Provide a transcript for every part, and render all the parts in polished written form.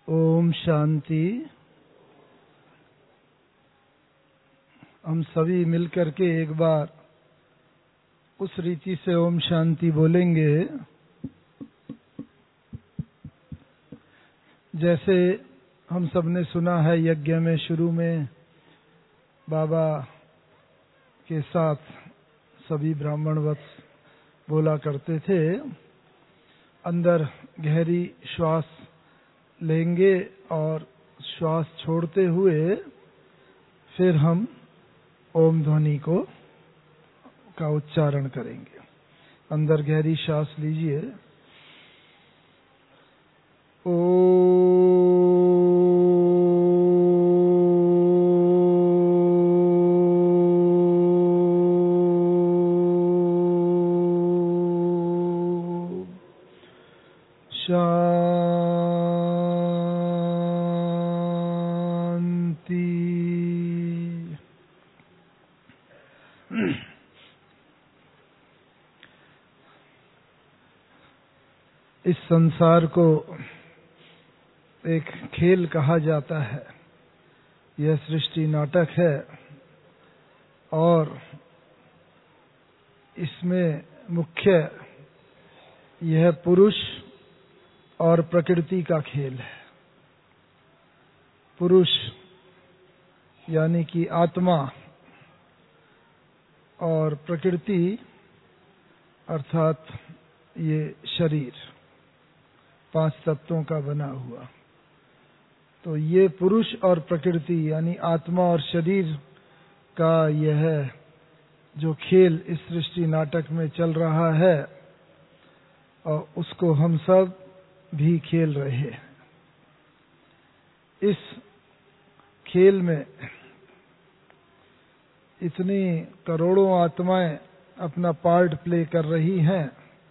ओम शांति। हम सभी मिलकर के एक बार उस रीति से ओम शांति बोलेंगे जैसे हम सब ने सुना है। यज्ञ में शुरू में बाबा के साथ सभी ब्राह्मणवत्स बोला करते थे। अंदर गहरी श्वास लेंगे और श्वास छोड़ते हुए फिर हम ओम ध्वनि का उच्चारण करेंगे। अंदर गहरी श्वास लीजिए। इस संसार को एक खेल कहा जाता है। यह सृष्टि नाटक है और इसमें मुख्य यह पुरुष और प्रकृति का खेल है। पुरुष यानी कि आत्मा और प्रकृति अर्थात ये शरीर 5 तत्वों का बना हुआ। तो ये पुरुष और प्रकृति यानी आत्मा और शरीर का यह जो खेल इस सृष्टि नाटक में चल रहा है और उसको हम सब भी खेल रहे हैं। इस खेल में इतनी करोड़ों आत्माएं अपना पार्ट प्ले कर रही हैं,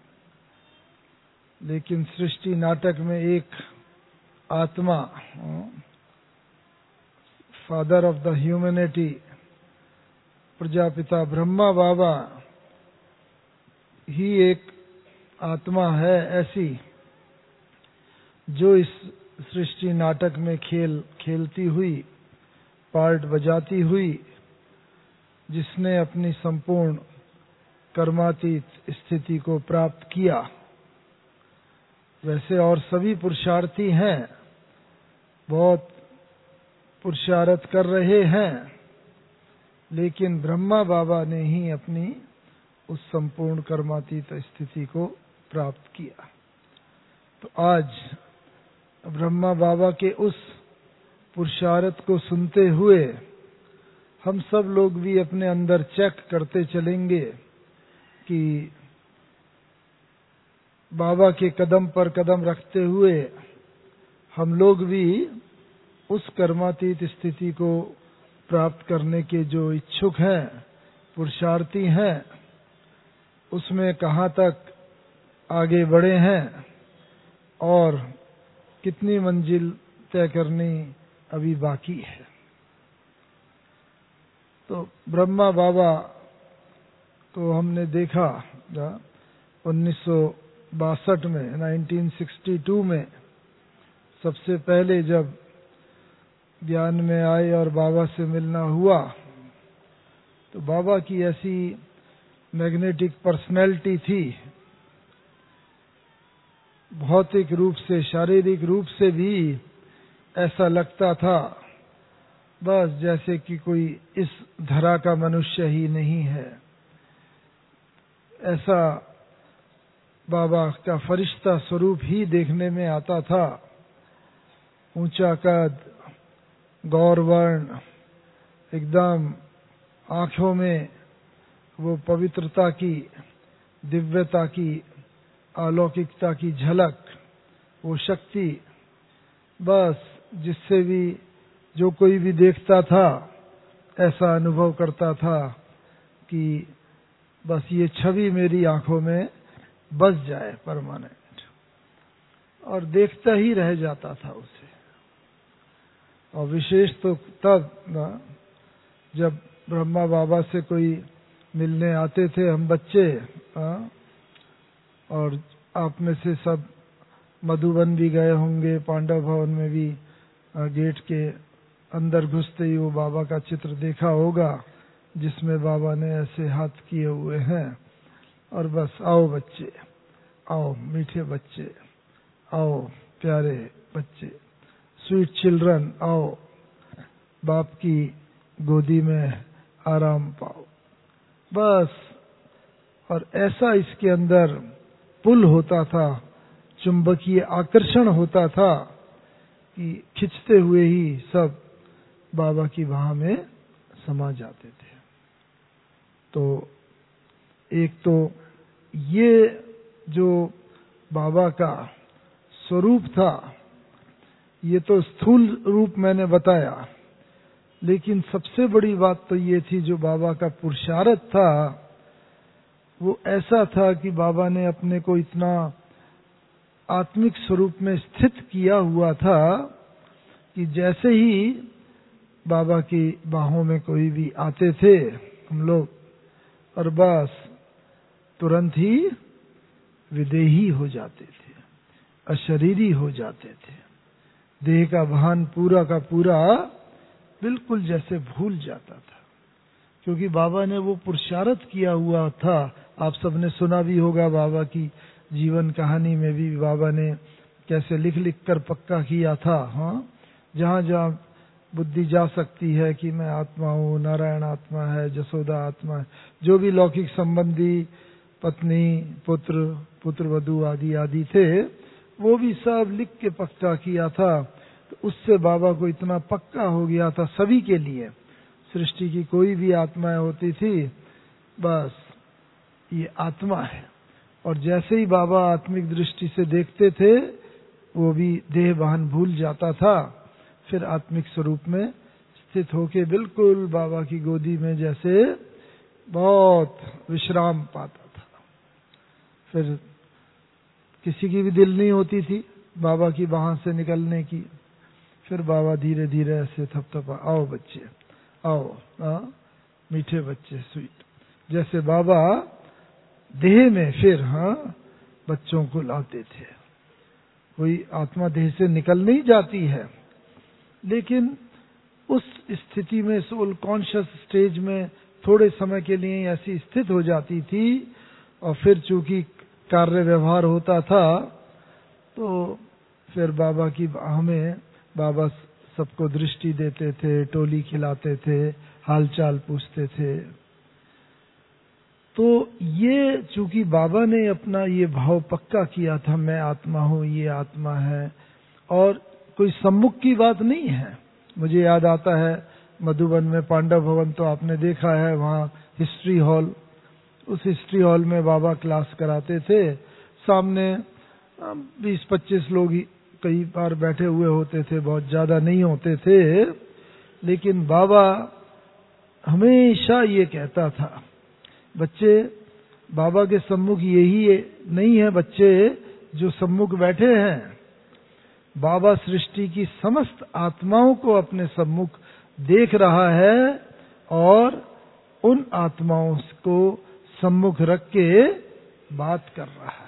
लेकिन सृष्टि नाटक में एक आत्मा, father of the humanity, Prajapita Brahma बाबा ही एक आत्मा है ऐसी जो इस सृष्टि नाटक में खेलती हुई, पार्ट बजाती हुई, जिसने अपनी संपूर्ण कर्मातीत स्थिति को प्राप्त किया। वैसे और सभी पुरुषार्थी हैं, बहुत पुरुषार्थ कर रहे हैं, लेकिन ब्रह्मा बाबा ने ही अपनी उस संपूर्ण कर्मातीत स्थिति को प्राप्त किया। तो आज ब्रह्मा बाबा के उस पुरुषार्थ को सुनते हुए हम सब लोग भी अपने अंदर चेक करते चलेंगे कि बाबा के कदम पर कदम रखते हुए हम लोग भी उस कर्मातीत स्थिति को प्राप्त करने के जो इच्छुक हैं, पुरुषार्थी हैं, उसमें कहाँ तक आगे बढ़े हैं और कितनी मंजिल तय करनी अभी बाकी है। तो ब्रह्मा बाबा को हमने देखा 1962 में, 1962 में सबसे पहले जब ज्ञान में आए और बाबा से मिलना हुआ, तो बाबा की ऐसी मैग्नेटिक पर्सनैलिटी थी, भौतिक रूप से, शारीरिक रूप से भी ऐसा लगता था बस जैसे कि कोई इस धरा का मनुष्य ही नहीं है। ऐसा बाबा का फरिश्ता स्वरूप ही देखने में आता था। ऊंचा कद, गौरवर्ण, एकदम आंखों में वो पवित्रता की, दिव्यता की, अलौकिकता की झलक, वो शक्ति, बस जिससे भी जो कोई भी देखता था ऐसा अनुभव करता था कि बस ये छवि मेरी आंखों में बस जाए परमानेंट, और देखता ही रह जाता था उसे। और विशेष तो तब जब ब्रह्मा बाबा से कोई मिलने आते थे, हम बच्चे, और आप में से सब मधुबन भी गए होंगे, पांडव भवन में भी गेट के अंदर घुसते ही वो बाबा का चित्र देखा होगा, जिसमें बाबा ने ऐसे हाथ किए हुए हैं और बस आओ बच्चे, आओ मीठे बच्चे, आओ प्यारे बच्चे, स्वीट चिल्ड्रन, आओ बाप की गोदी में आराम पाओ, बस। और ऐसा इसके अंदर पुल होता था, चुंबकीय आकर्षण होता था कि खिंचते हुए ही सब बाबा की बाह में समा जाते थे। तो एक तो ये जो बाबा का स्वरूप था, ये तो स्थूल रूप मैंने बताया, लेकिन सबसे बड़ी बात तो ये थी जो बाबा का पुरुषार्थ था, वो ऐसा था कि बाबा ने अपने को इतना आत्मिक स्वरूप में स्थित किया हुआ था कि जैसे ही बाबा की बाहों में कोई भी आते थे हम लोग, और बस तुरंत ही विदेही हो जाते थे, अशरीरी हो जाते थे, देह का भान पूरा का पूरा बिल्कुल जैसे भूल जाता था, क्योंकि बाबा ने वो पुरुषार्थ किया हुआ था। आप सबने सुना भी होगा बाबा की जीवन कहानी में भी बाबा ने कैसे लिख लिख कर पक्का किया था। हाँ, जहाँ जहाँ बुद्धि जा सकती है कि मैं आत्मा हूँ, नारायण आत्मा है, जसोदा आत्मा है, जो भी लौकिक संबंधी पत्नी पुत्र पुत्रवधू आदि आदि थे, वो भी सब लिख के पक्का किया था। तो उससे बाबा को इतना पक्का हो गया था सभी के लिए, सृष्टि की कोई भी आत्माएं होती थी, बस ये आत्मा है। और जैसे ही बाबा आत्मिक दृष्टि से देखते थे, वो भी देह भान भूल जाता था, फिर आत्मिक स्वरूप में स्थित होके बिल्कुल बाबा की गोदी में जैसे बहुत विश्राम पाता था। फिर किसी की भी दिल नहीं होती थी बाबा की बाह से निकलने की। फिर बाबा धीरे धीरे ऐसे थपथपा, आओ बच्चे आओ, मीठे बच्चे, स्वीट, जैसे बाबा देह में फिर बच्चों को लाते थे। कोई आत्मा देह से निकल नहीं जाती है, लेकिन उस स्थिति में, सोल कॉन्शियस स्टेज में थोड़े समय के लिए ऐसी स्थित हो जाती थी, और फिर चूंकि कार्य व्यवहार होता था, तो फिर बाबा की हमें बाबा सबको दृष्टि देते थे, टोली खिलाते थे, हालचाल पूछते थे। तो ये चूंकि बाबा ने अपना ये भाव पक्का किया था, मैं आत्मा हूँ, ये आत्मा है, और कोई सम्मुख की बात नहीं है। मुझे याद आता है मधुबन में पांडव भवन तो आपने देखा है, वहाँ हिस्ट्री हॉल, उस हिस्ट्री हॉल में बाबा क्लास कराते थे। सामने 20-25 लोग ही कई बार बैठे हुए होते थे, बहुत ज्यादा नहीं होते थे, लेकिन बाबा हमेशा ये कहता था, बच्चे बाबा के सम्मुख यही नहीं है बच्चे जो सम्मुख बैठे हैं, बाबा सृष्टि की समस्त आत्माओं को अपने सम्मुख देख रहा है और उन आत्माओं को सम्मुख रख के बात कर रहा है।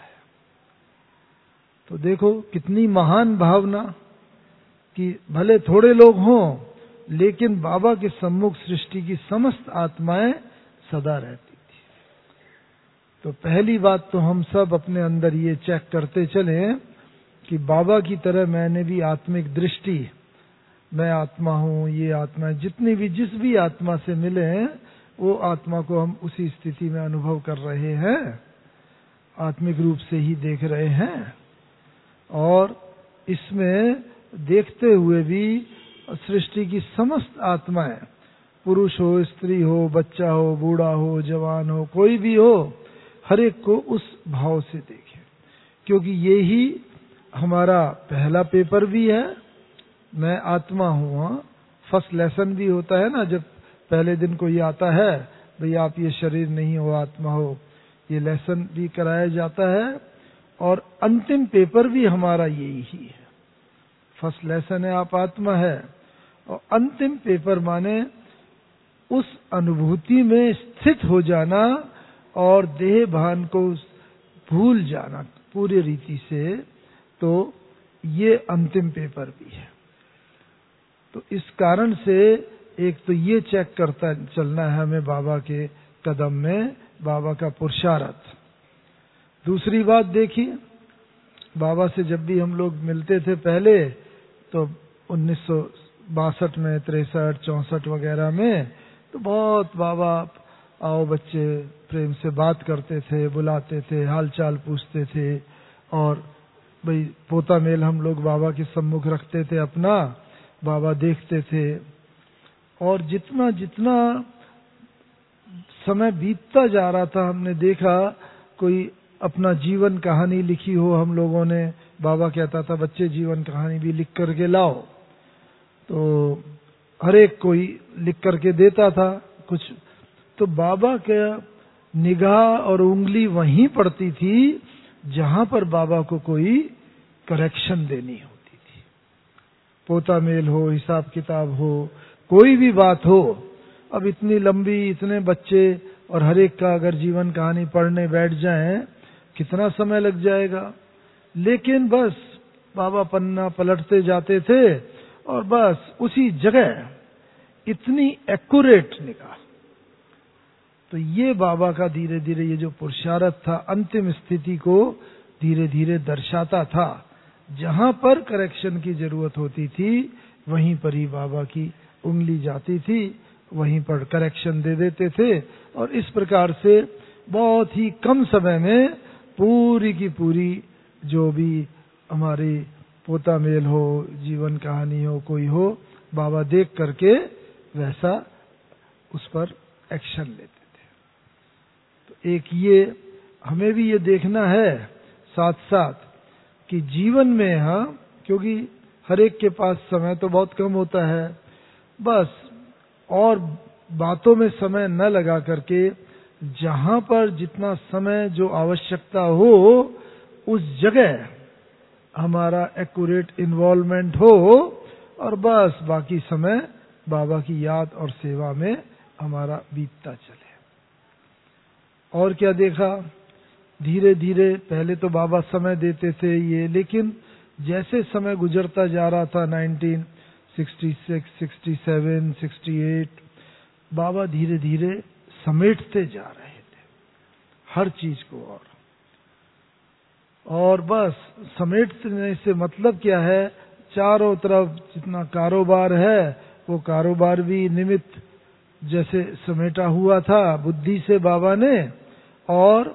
तो देखो कितनी महान भावना कि भले थोड़े लोग हों, लेकिन बाबा के सम्मुख सृष्टि की समस्त आत्माएं सदा रहती थी। तो पहली बात तो हम सब अपने अंदर ये चेक करते चलें कि बाबा की तरह मैंने भी आत्मिक दृष्टि, मैं आत्मा हूँ, ये आत्मा है, जितनी भी जिस भी आत्मा से मिले हैं, वो आत्मा को हम उसी स्थिति में अनुभव कर रहे हैं, आत्मिक रूप से ही देख रहे हैं। और इसमें देखते हुए भी सृष्टि की समस्त आत्माएं, पुरुष हो, स्त्री हो, बच्चा हो, बूढ़ा हो, जवान हो, कोई भी हो, हर एक को उस भाव से देखें, क्योंकि ये ही हमारा पहला पेपर भी है, मैं आत्मा हूँ। फर्स्ट लेसन भी होता है ना, जब पहले दिन कोई आता है, भाई आप ये शरीर नहीं हो, आत्मा हो, ये लेसन भी कराया जाता है। और अंतिम पेपर भी हमारा यही है। फर्स्ट लेसन है आप आत्मा है, और अंतिम पेपर माने उस अनुभूति में स्थित हो जाना और देह भान को भूल जाना पूरी रीति से। तो ये अंतिम पेपर भी है। तो इस कारण से एक तो ये चेक करता चलना है हमें बाबा के कदम में, बाबा का पुरुषार्थ। दूसरी बात देखिए, बाबा से जब भी हम लोग मिलते थे पहले, तो 1962 में, 63, 64 वगैरह में, तो बहुत बाबा आओ बच्चे प्रेम से बात करते थे, बुलाते थे, हालचाल पूछते थे, और भाई पोता मेल हम लोग बाबा के सम्मुख रखते थे अपना, बाबा देखते थे। और जितना जितना समय बीतता जा रहा था, हमने देखा कोई अपना जीवन कहानी लिखी हो हम लोगों ने, बाबा कहता था बच्चे जीवन कहानी भी लिख करके लाओ, तो हर एक कोई लिख करके देता था कुछ। तो बाबा के निगाह और उंगली वहीं पड़ती थी जहां पर बाबा को कोई करेक्शन देनी होती थी। पोता मेल हो, हिसाब किताब हो, कोई भी बात हो। अब इतनी लंबी, इतने बच्चे और हर एक का अगर जीवन कहानी पढ़ने बैठ जाएं, कितना समय लग जाएगा। लेकिन बस बाबा पन्ना पलटते जाते थे और बस उसी जगह इतनी एक्यूरेट निगाह। तो ये बाबा का धीरे धीरे ये जो पुरुषार्थ था, अंतिम स्थिति को धीरे धीरे दर्शाता था। जहां पर करेक्शन की जरूरत होती थी वहीं पर ही बाबा की उंगली जाती थी, वहीं पर करेक्शन दे देते थे। और इस प्रकार से बहुत ही कम समय में पूरी की पूरी जो भी हमारी पोता मेल हो, जीवन कहानी हो, कोई हो, बाबा देख करके वैसा उस पर एक्शन लेते थे। तो एक ये हमें भी ये देखना है साथ साथ कि जीवन में, हाँ, क्योंकि हर एक के पास समय तो बहुत कम होता है, बस और बातों में समय न लगा करके जहां पर जितना समय जो आवश्यकता हो उस जगह हमारा एक्यूरेट इन्वॉल्वमेंट हो, और बस बाकी समय बाबा की याद और सेवा में हमारा बीतता चले। और क्या देखा, धीरे धीरे पहले तो बाबा समय देते थे ये, लेकिन जैसे समय गुजरता जा रहा था 1966, 67, 68, बाबा धीरे धीरे समेटते जा रहे थे हर चीज को। और बस समेटने से मतलब क्या है, चारों तरफ जितना कारोबार है वो कारोबार भी निमित्त जैसे समेटा हुआ था बुद्धि से बाबा ने, और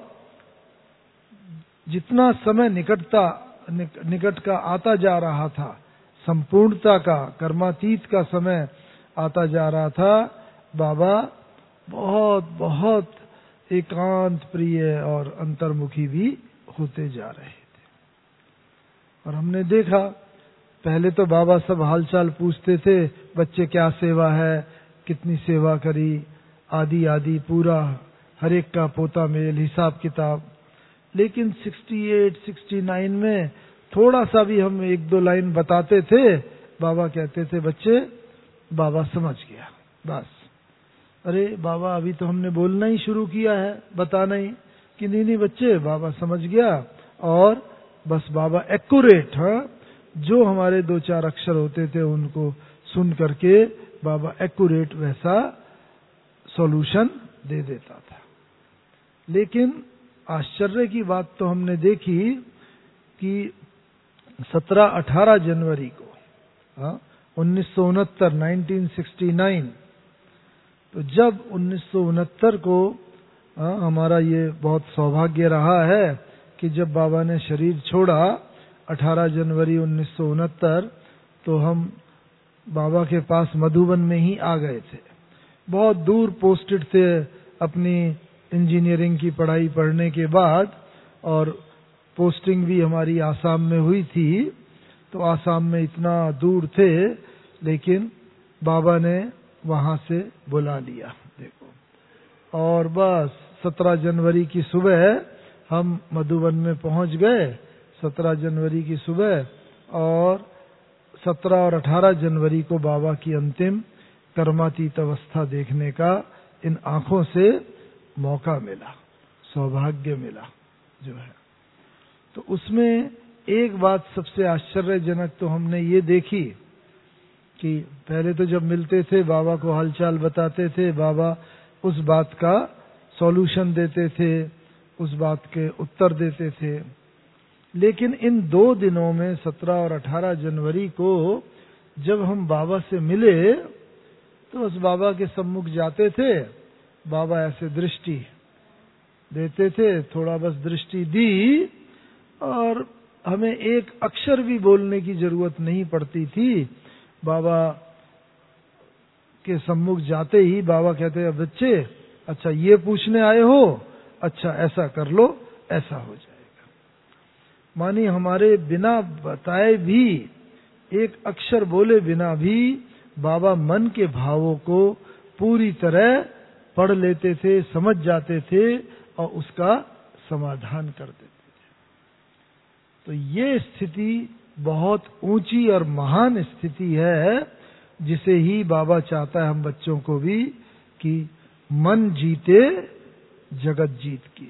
जितना समय निकट का आता जा रहा था, संपूर्णता का, कर्मातीत का समय आता जा रहा था, बाबा बहुत बहुत एकांत प्रिय और अंतर्मुखी भी होते जा रहे थे। और हमने देखा पहले तो बाबा सब हालचाल पूछते थे, बच्चे क्या सेवा है, कितनी सेवा करी, आदि आदि पूरा हर एक का पोता मेल, हिसाब किताब। लेकिन 68, 69 में थोड़ा सा भी हम एक दो लाइन बताते थे, बाबा कहते थे बच्चे बाबा समझ गया बस। अरे बाबा अभी तो हमने बोलना ही शुरू किया है, बताना ही, कि नहीं बच्चे बाबा समझ गया। और बस बाबा एक्यूरेट, हाँ, जो हमारे दो चार अक्षर होते थे उनको सुन करके बाबा एक्यूरेट वैसा सॉल्यूशन दे देता था। लेकिन आश्चर्य की बात तो हमने देखी कि 17-18 जनवरी को 1969, तो जब 1969 को हमारा ये बहुत सौभाग्य रहा है कि जब बाबा ने शरीर छोड़ा 18 जनवरी 1969, तो हम बाबा के पास मधुबन में ही आ गए थे। बहुत दूर पोस्टेड थे अपनी इंजीनियरिंग की पढ़ाई पढ़ने के बाद, और पोस्टिंग भी हमारी आसाम में हुई थी। तो आसाम में इतना दूर थे, लेकिन बाबा ने वहां से बुला लिया, देखो। और बस 17 जनवरी की सुबह हम मधुबन में पहुंच गए, 17 जनवरी की सुबह, और 17 और 18 जनवरी को बाबा की अंतिम कर्मातीत अवस्था देखने का इन आंखों से मौका मिला, सौभाग्य मिला जो है। तो उसमें एक बात सबसे आश्चर्यजनक तो हमने ये देखी कि पहले तो जब मिलते थे बाबा को हालचाल बताते थे, बाबा उस बात का सॉल्यूशन देते थे, उस बात के उत्तर देते थे। लेकिन इन 2 दिनों में 17 और 18 जनवरी को जब हम बाबा से मिले तो उस बाबा के सम्मुख जाते थे, बाबा ऐसे दृष्टि देते थे, थोड़ा बस दृष्टि दी और हमें एक अक्षर भी बोलने की जरूरत नहीं पड़ती थी। बाबा के सम्मुख जाते ही बाबा कहते हैं, बच्चे अच्छा ये पूछने आए हो, अच्छा ऐसा कर लो, ऐसा हो जाएगा। मानी हमारे बिना बताए भी, एक अक्षर बोले बिना भी बाबा मन के भावों को पूरी तरह पढ़ लेते थे, समझ जाते थे और उसका समाधान कर देते थे। तो ये स्थिति बहुत ऊंची और महान स्थिति है, जिसे ही बाबा चाहता है हम बच्चों को भी, कि मन जीते जगत जीत की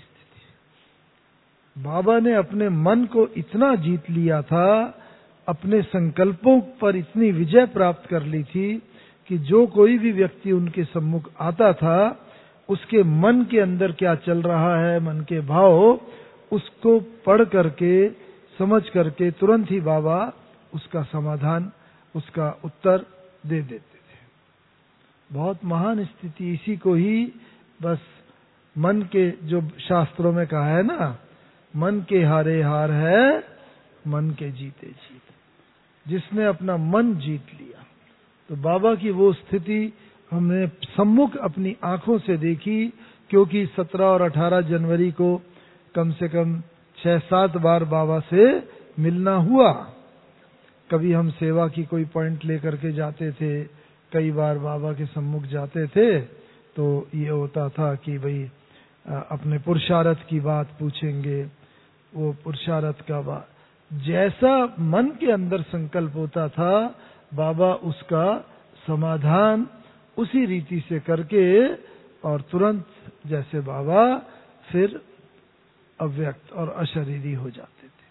स्थिति। बाबा ने अपने मन को इतना जीत लिया था, अपने संकल्पों पर इतनी विजय प्राप्त कर ली थी कि जो कोई भी व्यक्ति उनके सम्मुख आता था, उसके मन के अंदर क्या चल रहा है, मन के भाव, उसको पढ़ करके, समझ करके तुरंत ही बाबा उसका समाधान, उसका उत्तर दे देते थे। बहुत महान स्थिति। इसी को ही बस मन के, जो शास्त्रों में कहा है ना, मन के हारे हार है, मन के जीते जीत। जिसने अपना मन जीत लिया, तो बाबा की वो स्थिति हमने सम्मुख अपनी आंखों से देखी। क्योंकि 17 और 18 जनवरी को कम से कम 6-7 बार बाबा से मिलना हुआ। कभी हम सेवा की कोई पॉइंट लेकर के जाते थे, कई बार बाबा के सम्मुख जाते थे, तो ये होता था कि भाई अपने पुरुषार्थ की बात पूछेंगे, वो पुरुषार्थ का बात, जैसा मन के अंदर संकल्प होता था, बाबा उसका समाधान उसी रीति से करके, और तुरंत जैसे बाबा फिर अव्यक्त और अशरीरी हो जाते थे।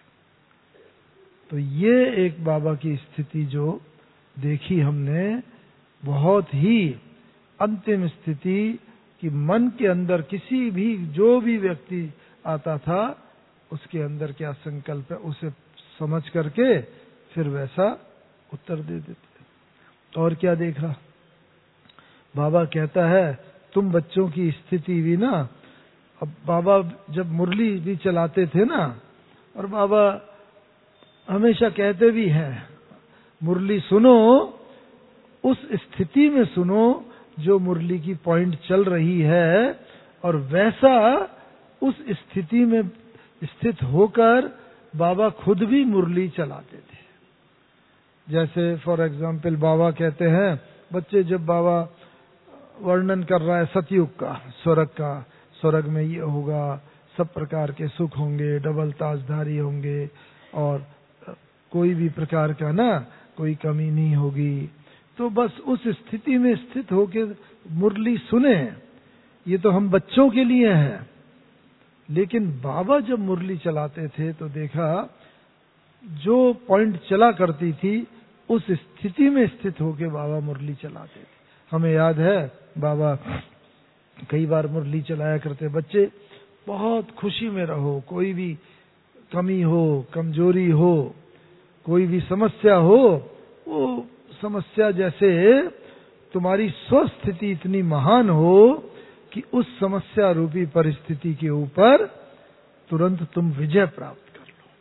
तो ये एक बाबा की स्थिति जो देखी हमने, बहुत ही अंतिम स्थिति, कि मन के अंदर किसी भी, जो भी व्यक्ति आता था, उसके अंदर क्या संकल्प है उसे समझ करके फिर वैसा उत्तर दे देते। और क्या देखा, बाबा कहता है तुम बच्चों की स्थिति भी ना, अब बाबा जब मुरली भी चलाते थे ना, और बाबा हमेशा कहते भी हैं, मुरली सुनो उस स्थिति में सुनो जो मुरली की पॉइंट चल रही है, और वैसा उस स्थिति में स्थित होकर बाबा खुद भी मुरली चलाते थे। जैसे फॉर एग्जाम्पल बाबा कहते हैं, बच्चे जब बाबा वर्णन कर रहा है सतयुग का, स्वर्ग का, स्वर्ग में ये होगा, सब प्रकार के सुख होंगे, डबल ताजधारी होंगे, और कोई भी प्रकार का ना कोई कमी नहीं होगी, तो बस उस स्थिति में स्थित होकर मुरली सुने। ये तो हम बच्चों के लिए है। लेकिन बाबा जब मुरली चलाते थे तो देखा जो पॉइंट चला करती थी, उस स्थिति में स्थित होकर बाबा मुरली चलाते थे। हमें याद है बाबा कई बार मुरली चलाया करते, बच्चे बहुत खुशी में रहो, कोई भी कमी हो, कमजोरी हो, कोई भी समस्या हो, वो समस्या जैसे तुम्हारी स्वस्थिति इतनी महान हो कि उस समस्या रूपी परिस्थिति के ऊपर तुरंत तुम विजय प्राप्त कर लो।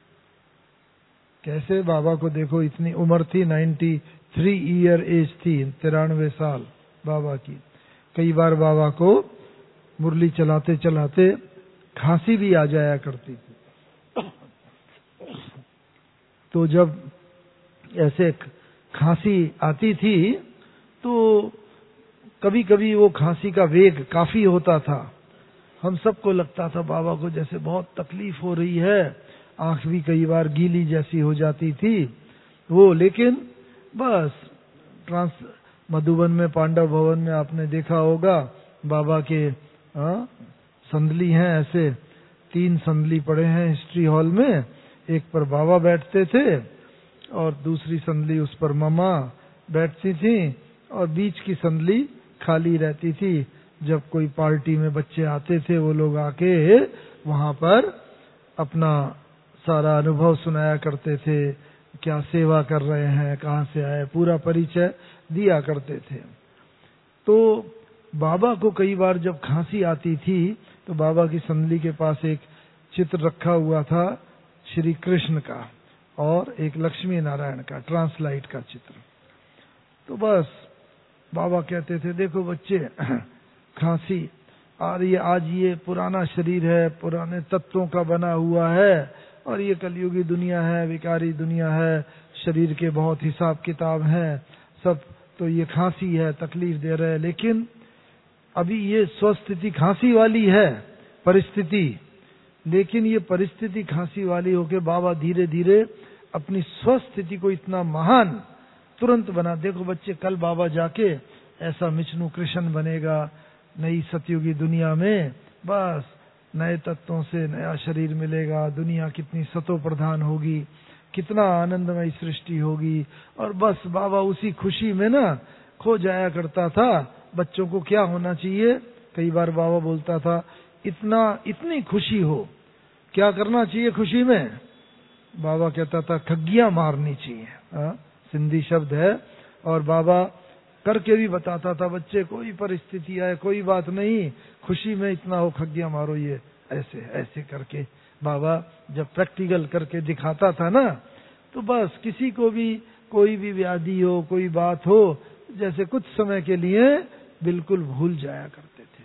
कैसे बाबा को देखो, इतनी उम्र थी, 93 ईयर एज थी, 93 साल बाबा की। कई बार बाबा को मुरली चलाते चलाते खांसी भी आ जाया करती थी। तो जब ऐसे खांसी आती थी तो कभी कभी वो खांसी का वेग काफी होता था। हम सबको लगता था बाबा को जैसे बहुत तकलीफ हो रही है, आंख भी कई बार गीली जैसी हो जाती थी वो। लेकिन बस मधुबन में पांडव भवन में आपने देखा होगा, बाबा के संदली हैं, ऐसे 3 संदली पड़े हैं हिस्ट्री हॉल में। एक पर बाबा बैठते थे और दूसरी संदली उस पर मम्मा बैठती थी और बीच की संदली खाली रहती थी। जब कोई पार्टी में बच्चे आते थे वो लोग आके वहां पर अपना सारा अनुभव सुनाया करते थे, क्या सेवा कर रहे हैं, कहाँ से आए, पूरा परिचय दिया करते थे। तो बाबा को कई बार जब खांसी आती थी तो बाबा की संदली के पास एक चित्र रखा हुआ था श्री कृष्ण का और एक लक्ष्मी नारायण का ट्रांसलाइट का चित्र। तो बस बाबा कहते थे देखो बच्चे खांसी आ रही है, आज ये पुराना शरीर है, पुराने तत्वों का बना हुआ है और ये कलयुगी दुनिया है, विकारी दुनिया है, शरीर के बहुत हिसाब किताब हैं सब, तो ये खांसी है, तकलीफ दे रहे हैं। लेकिन अभी ये स्वस्थिति खांसी वाली है परिस्थिति, लेकिन ये परिस्थिति खांसी वाली होके बाबा धीरे धीरे अपनी स्वस्थिति को इतना महान तुरंत बना। देखो बच्चे कल बाबा जाके ऐसा विष्णु कृष्ण बनेगा नई सतयुगी दुनिया में, बस नए तत्वों से नया शरीर मिलेगा, दुनिया कितनी सतो प्रधान होगी, कितना आनंदमय सृष्टि होगी। और बस बाबा उसी खुशी में ना खो जाया करता था। बच्चों को क्या होना चाहिए, कई बार बाबा बोलता था इतनी खुशी हो, क्या करना चाहिए खुशी में? बाबा कहता था खग्गियां मारनी चाहिए, सिंधी शब्द है। और बाबा करके भी बताता था, बच्चे कोई परिस्थिति आए कोई बात नहीं, खुशी में इतना हो खग्गियां मारो, ये ऐसे ऐसे करके बाबा जब प्रैक्टिकल करके दिखाता था ना, तो बस किसी को भी कोई भी व्याधि हो, कोई बात हो, जैसे कुछ समय के लिए बिल्कुल भूल जाया करते थे।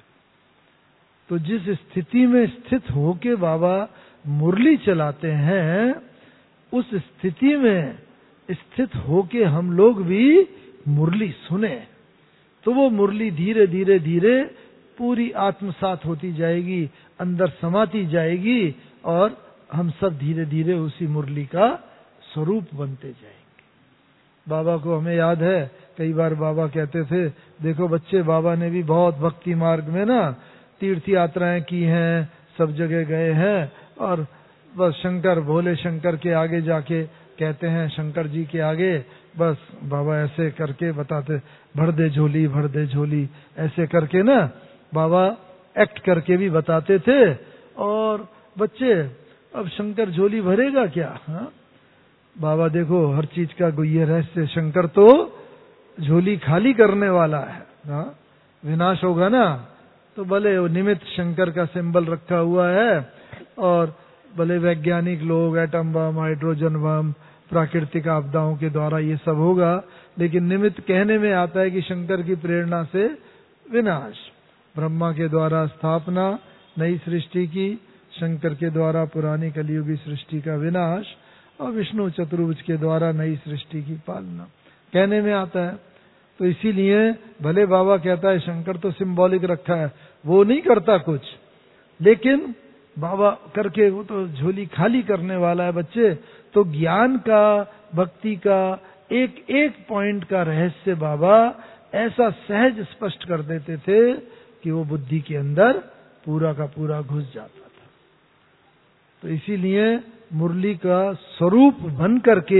तो जिस स्थिति में स्थित होके बाबा मुरली चलाते हैं, उस स्थिति में स्थित होके हम लोग भी मुरली सुने, तो वो मुरली धीरे धीरे धीरे पूरी आत्मसात होती जाएगी, अंदर समाती जाएगी और हम सब धीरे धीरे उसी मुरली का स्वरूप बनते जाएंगे। बाबा को हमें याद है, कई बार बाबा कहते थे देखो बच्चे, बाबा ने भी बहुत भक्ति मार्ग में ना तीर्थ यात्राएं की हैं, सब जगह गए हैं, और बस शंकर, भोले शंकर के आगे जाके कहते हैं, शंकर जी के आगे बस बाबा ऐसे करके बताते, भर दे झोली भर दे झोली, ऐसे करके ना बाबा एक्ट करके भी बताते थे। और बच्चे अब शंकर झोली भरेगा क्या? हाँ बाबा देखो हर चीज का गुह्य रहस्य, शंकर तो झोली खाली करने वाला है, हाँ विनाश होगा ना, तो भले वो निमित्त शंकर का सिंबल रखा हुआ है, और भले वैज्ञानिक लोग एटम बम, हाइड्रोजन बम, प्राकृतिक आपदाओं के द्वारा ये सब होगा, लेकिन निमित्त कहने में आता है कि शंकर की प्रेरणा से विनाश, ब्रह्मा के द्वारा स्थापना नई सृष्टि की, शंकर के द्वारा पुरानी कलियुगी सृष्टि का विनाश, और विष्णु चतुर्भुज के द्वारा नई सृष्टि की पालना कहने में आता है। तो इसीलिए भले बाबा कहता है शंकर तो सिंबॉलिक रखा है, वो नहीं करता कुछ, लेकिन बाबा करके वो तो झोली खाली करने वाला है बच्चे। तो ज्ञान का, भक्ति का एक एक पॉइंट का रहस्य बाबा ऐसा सहज स्पष्ट कर देते थे कि वो बुद्धि के अंदर पूरा का पूरा घुस जाता था। तो इसीलिए मुरली का स्वरूप बन करके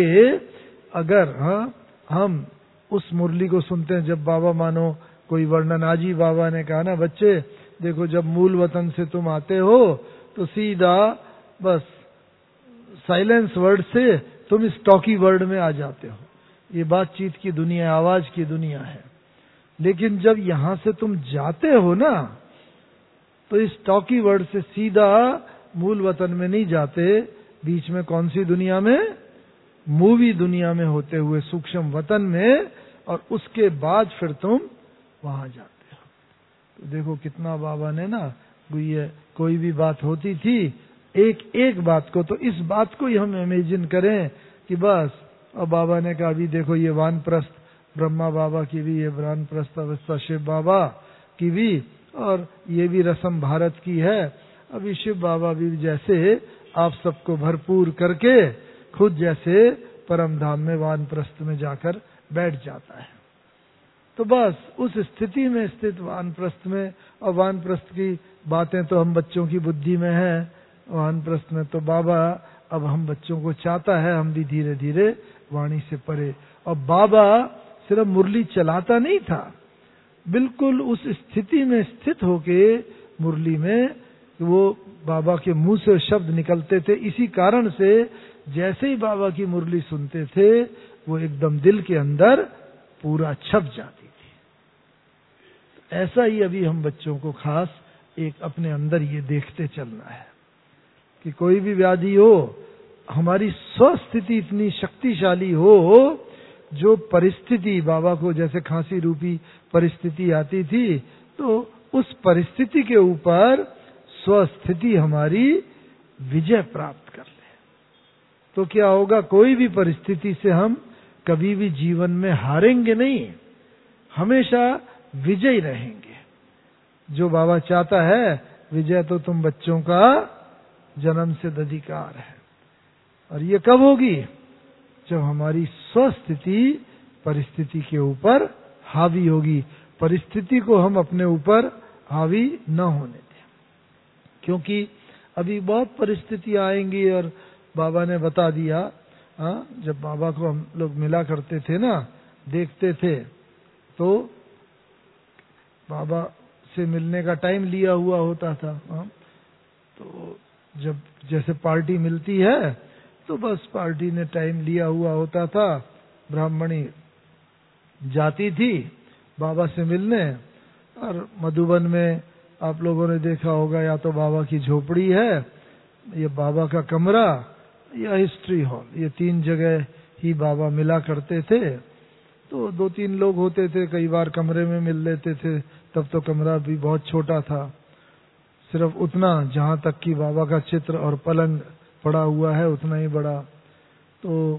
अगर हम उस मुरली को सुनते हैं, जब बाबा मानो कोई वर्णन, आज ही बाबा ने कहा ना बच्चे देखो जब मूल वतन से तुम आते हो तो सीधा बस साइलेंस वर्ड से तुम इस टॉकी वर्ड में आ जाते हो, ये बातचीत की दुनिया, आवाज की दुनिया है। लेकिन जब यहां से तुम जाते हो ना, तो इस टॉकी वर्ड से सीधा मूल वतन में नहीं जाते, बीच में कौन सी दुनिया में? मूवी दुनिया में होते हुए सूक्ष्म वतन में, और उसके बाद फिर तुम वहां जाते हो। तो देखो कितना बाबा ने ना, ये कोई भी बात होती थी, एक एक बात को, तो इस बात को ही हम इमेजिन करें कि बस, अब बाबा ने कहा अभी देखो ये वानप्रस्थ ब्रह्मा बाबा की भी, ये वानप्रस्थ अवस्था शिव बाबा की भी, और ये भी रस्म भारत की है। अभी शिव बाबा भी जैसे आप सबको भरपूर करके खुद जैसे परम धाम में वानप्रस्थ में जाकर बैठ जाता है। तो बस उस स्थिति में स्थित वानप्रस्थ में, और वानप्रस्थ की बातें तो हम बच्चों की बुद्धि में है, वानप्रस्थ में तो बाबा अब हम बच्चों को चाहता है हम भी धीरे धीरे वाणी से परे। और बाबा सिर्फ मुरली चलाता नहीं था, बिल्कुल उस स्थिति में स्थित होके मुरली में वो बाबा के मुंह से शब्द निकलते थे। इसी कारण से जैसे ही बाबा की मुरली सुनते थे वो एकदम दिल के अंदर पूरा छप जाती थी। ऐसा ही अभी हम बच्चों को खास एक अपने अंदर ये देखते चलना है कि कोई भी व्याधि हो, हमारी स्वस्थिति इतनी शक्तिशाली हो, जो परिस्थिति बाबा को जैसे खांसी रूपी परिस्थिति आती थी, तो उस परिस्थिति के ऊपर स्वस्थिति हमारी विजय प्राप्त कर ले, तो क्या होगा, कोई भी परिस्थिति से हम कभी भी जीवन में हारेंगे नहीं, हमेशा विजयी रहेंगे। जो बाबा चाहता है, विजय तो तुम बच्चों का जन्म सिद्ध अधिकार है। और ये कब होगी? जब हमारी स्वस्थिति परिस्थिति के ऊपर हावी होगी। परिस्थिति को हम अपने ऊपर हावी न होने दें, क्योंकि अभी बहुत परिस्थितियां आएंगी। और बाबा ने बता दिया, जब बाबा को हम लोग मिला करते थे ना, देखते थे, तो बाबा से मिलने का टाइम लिया हुआ होता था। तो जब जैसे पार्टी मिलती है, तो बस पार्टी ने टाइम लिया हुआ होता था। ब्राह्मणी जाती थी बाबा से मिलने, और मधुबन में आप लोगों ने देखा होगा, या तो बाबा की झोपड़ी है, ये बाबा का कमरा, या हिस्ट्री हॉल, ये 3 जगह ही बाबा मिला करते थे। तो 2-3 लोग होते थे, कई बार कमरे में मिल लेते थे, तब तो कमरा भी बहुत छोटा था, सिर्फ उतना जहां तक कि बाबा का चित्र और पलंग पड़ा हुआ है उतना ही बड़ा। तो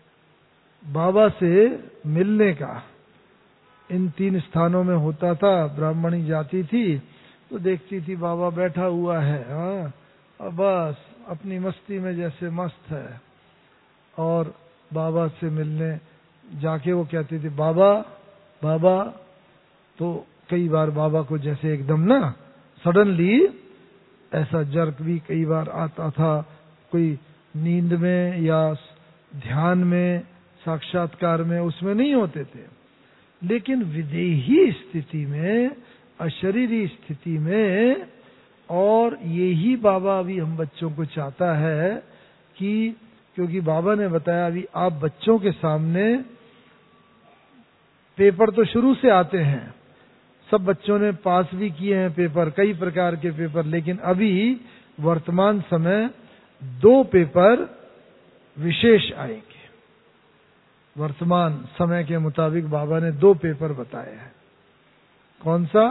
बाबा से मिलने का इन 3 स्थानों में होता था। ब्राह्मणी जाती थी तो देखती थी बाबा बैठा हुआ है, और बस अपनी मस्ती में जैसे मस्त है, और बाबा से मिलने जाके वो कहती थी बाबा बाबा। तो कई बार बाबा को जैसे एकदम ना सडनली ऐसा जर्क भी कई बार आता था, कोई नींद में या ध्यान में, साक्षात्कार में, उसमें नहीं होते थे, लेकिन विदेही स्थिति में, अशरीरी स्थिति में। और यही बाबा अभी हम बच्चों को चाहता है कि, क्योंकि बाबा ने बताया अभी आप बच्चों के सामने पेपर तो शुरू से आते हैं, सब बच्चों ने पास भी किए हैं पेपर, कई प्रकार के पेपर, लेकिन अभी वर्तमान समय 2 पेपर विशेष आएंगे। वर्तमान समय के मुताबिक बाबा ने 2 पेपर बताए हैं। कौन सा?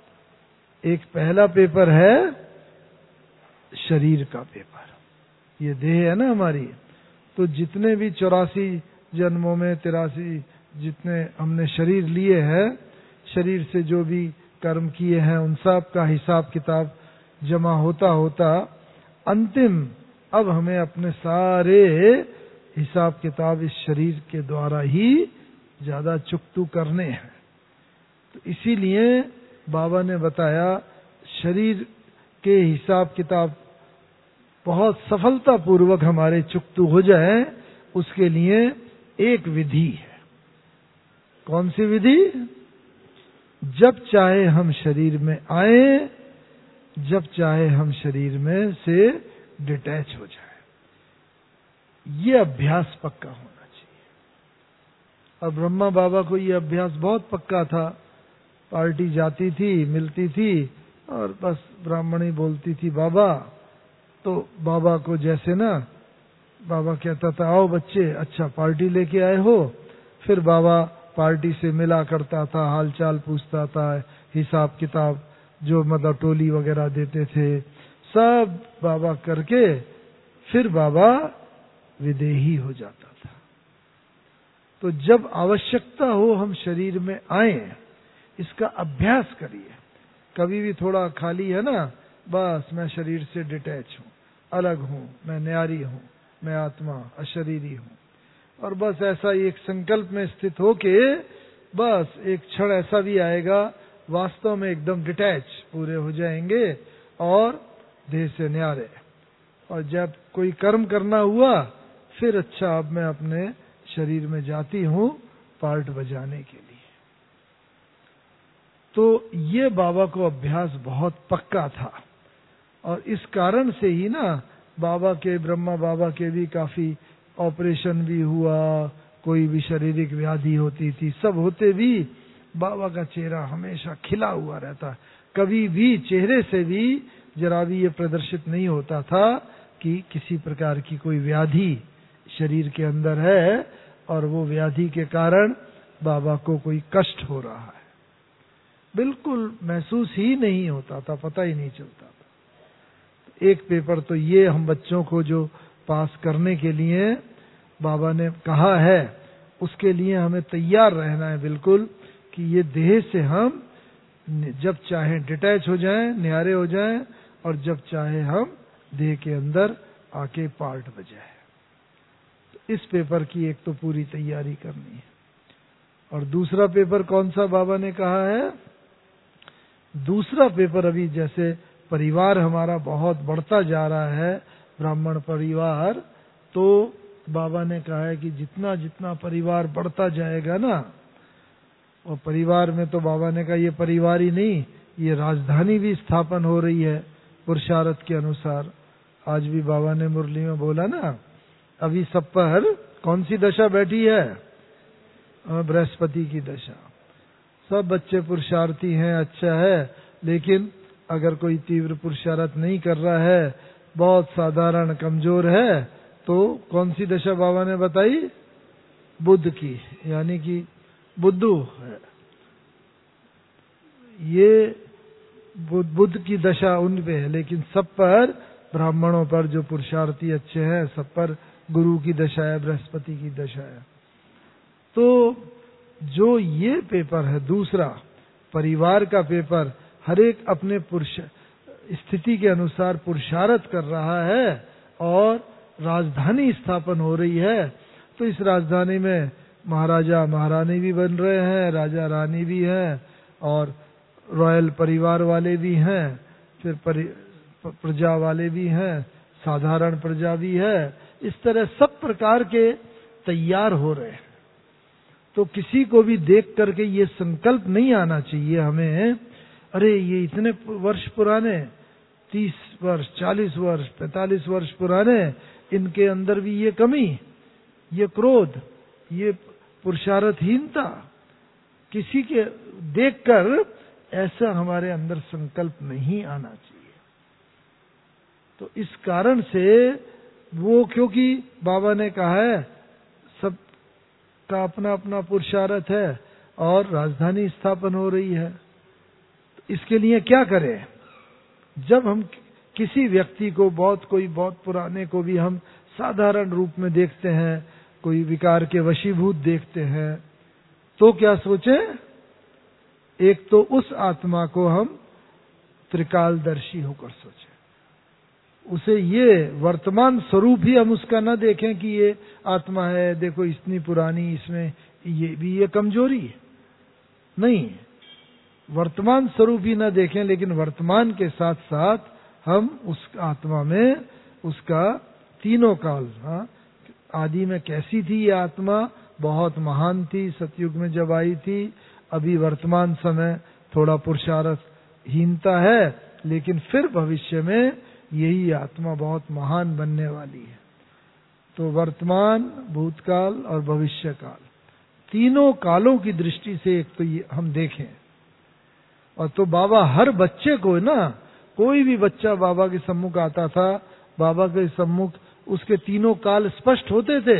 एक पहला पेपर है शरीर का पेपर, ये देह है ना हमारी, तो जितने भी 84 जन्मों में 83 जितने हमने शरीर लिए हैं, शरीर से जो भी कर्म किए हैं, उन सब का हिसाब किताब जमा होता होता अंतिम अब हमें अपने सारे हिसाब किताब इस शरीर के द्वारा ही ज्यादा चुकतू करने हैं। तो इसीलिए बाबा ने बताया शरीर के हिसाब किताब बहुत सफलता पूर्वक हमारे चुकतू हो जाए, उसके लिए एक विधि है। कौन सी विधि? जब चाहे हम शरीर में आए, जब चाहे हम शरीर में से डिटैच हो जाए, ये अभ्यास पक्का होना चाहिए। और ब्रह्मा बाबा को ये अभ्यास बहुत पक्का था। पार्टी जाती थी, मिलती थी, और बस ब्राह्मणी बोलती थी बाबा, तो बाबा को जैसे ना, बाबा कहता था आओ बच्चे, अच्छा पार्टी लेके आए हो। फिर बाबा पार्टी से मिला करता था, हालचाल पूछता था, हिसाब किताब जो मतलब टोली वगैरह देते थे, सब बाबा करके फिर बाबा विदेही हो जाता था। तो जब आवश्यकता हो हम शरीर में आए, इसका अभ्यास करिए। कभी भी थोड़ा खाली है ना, बस मैं शरीर से डिटैच हूं, अलग हूं, मैं न्यारी हूं, मैं आत्मा अशरीरी हूं, और बस ऐसा एक संकल्प में स्थित होके बस एक क्षण ऐसा भी आएगा वास्तव में एकदम डिटैच पूरे हो जाएंगे और देह से न्यारे। और जब कोई कर्म करना हुआ फिर अच्छा अब मैं अपने शरीर में जाती हूँ पार्ट बजाने के लिए। तो ये बाबा को अभ्यास बहुत पक्का था और इस कारण से ही ना बाबा के, ब्रह्मा बाबा के भी काफी ऑपरेशन भी हुआ, कोई भी शारीरिक व्याधि होती थी, सब होते भी बाबा का चेहरा हमेशा खिला हुआ रहता, कभी भी चेहरे से भी जरा भी ये प्रदर्शित नहीं होता था कि किसी प्रकार की कोई व्याधि शरीर के अंदर है और वो व्याधि के कारण बाबा को कोई कष्ट हो रहा है, बिल्कुल महसूस ही नहीं होता था, पता ही नहीं चलता था। एक पेपर तो ये हम बच्चों को जो पास करने के लिए बाबा ने कहा है, उसके लिए हमें तैयार रहना है बिल्कुल कि ये देह से हम जब चाहे डिटैच हो जाएं, न्यारे हो जाएं, और जब चाहे हम देह के अंदर आके पार्ट बजाए। तो इस पेपर की एक तो पूरी तैयारी करनी है। और दूसरा पेपर कौन सा बाबा ने कहा है? दूसरा पेपर अभी जैसे परिवार हमारा बहुत बढ़ता जा रहा है, ब्राह्मण परिवार, तो बाबा ने कहा है कि जितना जितना परिवार बढ़ता जाएगा ना, और परिवार में तो बाबा ने कहा ये परिवार ही नहीं, ये राजधानी भी स्थापन हो रही है पुरुषार्थ के अनुसार। आज भी बाबा ने मुरली में बोला ना, अभी सब पर कौन सी दशा बैठी है? बृहस्पति की दशा। सब बच्चे पुरुषार्थी हैं, अच्छा है, लेकिन अगर कोई तीव्र पुरुषार्थ नहीं कर रहा है, बहुत साधारण कमजोर है, तो कौन सी दशा बाबा ने बताई? बुध की, यानी कि बुद्धू है। ये बुध की दशा उन पे है, लेकिन सब पर, ब्राह्मणों पर जो पुरुषार्थी अच्छे हैं, सब पर गुरु की दशा है, बृहस्पति की दशा है। तो जो ये पेपर है दूसरा, परिवार का पेपर, हर एक अपने पुरुष स्थिति के अनुसार पुरुषार्थ कर रहा है और राजधानी स्थापन हो रही है। तो इस राजधानी में महाराजा महारानी भी बन रहे हैं, राजा रानी भी हैं, और रॉयल परिवार वाले भी हैं, फिर प्रजा वाले भी हैं, साधारण प्रजा भी है। इस तरह सब प्रकार के तैयार हो रहे हैं। तो किसी को भी देख करके ये संकल्प नहीं आना चाहिए हमें, अरे ये इतने वर्ष पुराने, 30 वर्ष, 40 वर्ष, 45 वर्ष पुराने, इनके अंदर भी ये कमी, ये क्रोध, ये पुरुषार्थहीनता, किसी के देखकर ऐसा हमारे अंदर संकल्प नहीं आना चाहिए। तो इस कारण से वो, क्योंकि बाबा ने कहा है सब का अपना अपना पुरुषार्थ है और राजधानी स्थापन हो रही है, तो इसके लिए क्या करें? जब हम किसी व्यक्ति को, कोई बहुत पुराने को भी हम साधारण रूप में देखते हैं, कोई विकार के वशीभूत देखते हैं, तो क्या सोचें? एक तो उस आत्मा को हम त्रिकालदर्शी होकर सोचें, उसे ये वर्तमान स्वरूप ही हम उसका न देखें कि ये आत्मा है, देखो इतनी पुरानी, इसमें ये कमजोरी है, नहीं, वर्तमान स्वरूप ही न देखें, लेकिन वर्तमान के साथ साथ हम उस आत्मा में उसका तीनों काल, आदि में कैसी थी ये आत्मा, बहुत महान थी सतयुग में जब आई थी, अभी वर्तमान समय थोड़ा पुरुषार्थहीनता है, लेकिन फिर भविष्य में यही आत्मा बहुत महान बनने वाली है। तो वर्तमान, भूतकाल और भविष्य काल, तीनों कालों की दृष्टि से एक तो ये हम देखें। और तो बाबा हर बच्चे को ना, कोई भी बच्चा बाबा के सम्मुख आता था, बाबा के सम्मुख उसके तीनों काल स्पष्ट होते थे,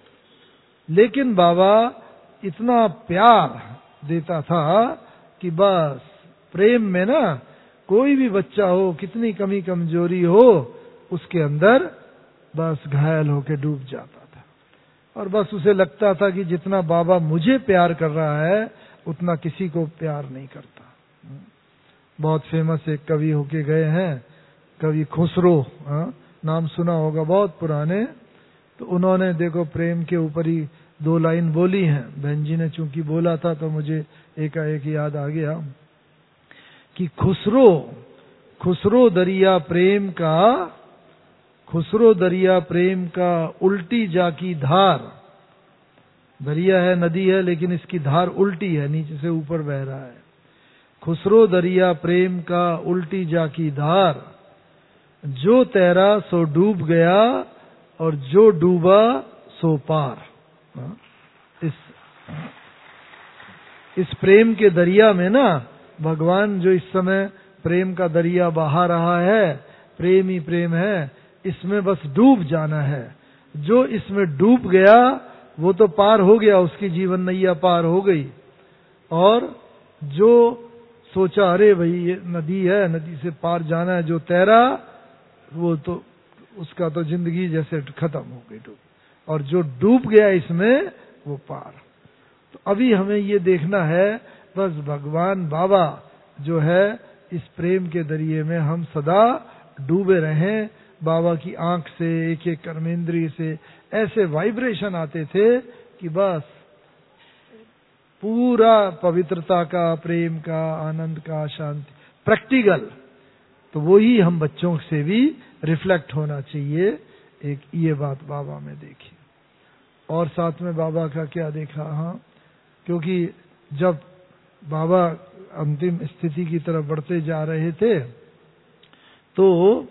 लेकिन बाबा इतना प्यार देता था कि बस प्रेम में ना, कोई भी बच्चा हो, कितनी कमी कमजोरी हो, उसके अंदर बस घायल होके डूब जाता था। और बस उसे लगता था कि जितना बाबा मुझे प्यार कर रहा है, उतना किसी को प्यार नहीं करता। बहुत फेमस एक कवि होके गए हैं, कवि खुसरो, नाम सुना होगा, बहुत पुराने। तो उन्होंने देखो प्रेम के ऊपर ही 2 लाइन बोली हैं। बहन जी ने चूंकि बोला था तो मुझे एकाएक याद आ गया कि खुसरो दरिया प्रेम का, खुसरो दरिया प्रेम का उल्टी जाकी धार। दरिया है, नदी है, लेकिन इसकी धार उल्टी है, नीचे से ऊपर बह रहा है। खुसरो दरिया प्रेम का उल्टी जाकी धार, जो तैरा सो डूब गया और जो डूबा सो पार। इस प्रेम के दरिया में ना, भगवान जो इस समय प्रेम का दरिया बहा रहा है, प्रेम ही प्रेम है, इसमें बस डूब जाना है। जो इसमें डूब गया वो तो पार हो गया, उसकी जीवन नैया पार हो गई। और जो सोचा अरे भाई ये नदी है, नदी से पार जाना है, जो तैरा वो तो उसका तो जिंदगी जैसे खत्म हो गई डूब, और जो डूब गया इसमें वो पार। तो अभी हमें ये देखना है बस भगवान बाबा जो है इस प्रेम के दरिए में हम सदा डूबे रहें। बाबा की आंख से, एक एक कर्मेंद्रिय से ऐसे वाइब्रेशन आते थे कि बस पूरा पवित्रता का, प्रेम का, आनंद का, शांति, प्रैक्टिकल। तो वो ही हम बच्चों से भी रिफ्लेक्ट होना चाहिए। एक ये बात बाबा में देखी। और साथ में बाबा का क्या देखा, हाँ, क्योंकि जब बाबा अंतिम स्थिति की तरफ बढ़ते जा रहे थे तो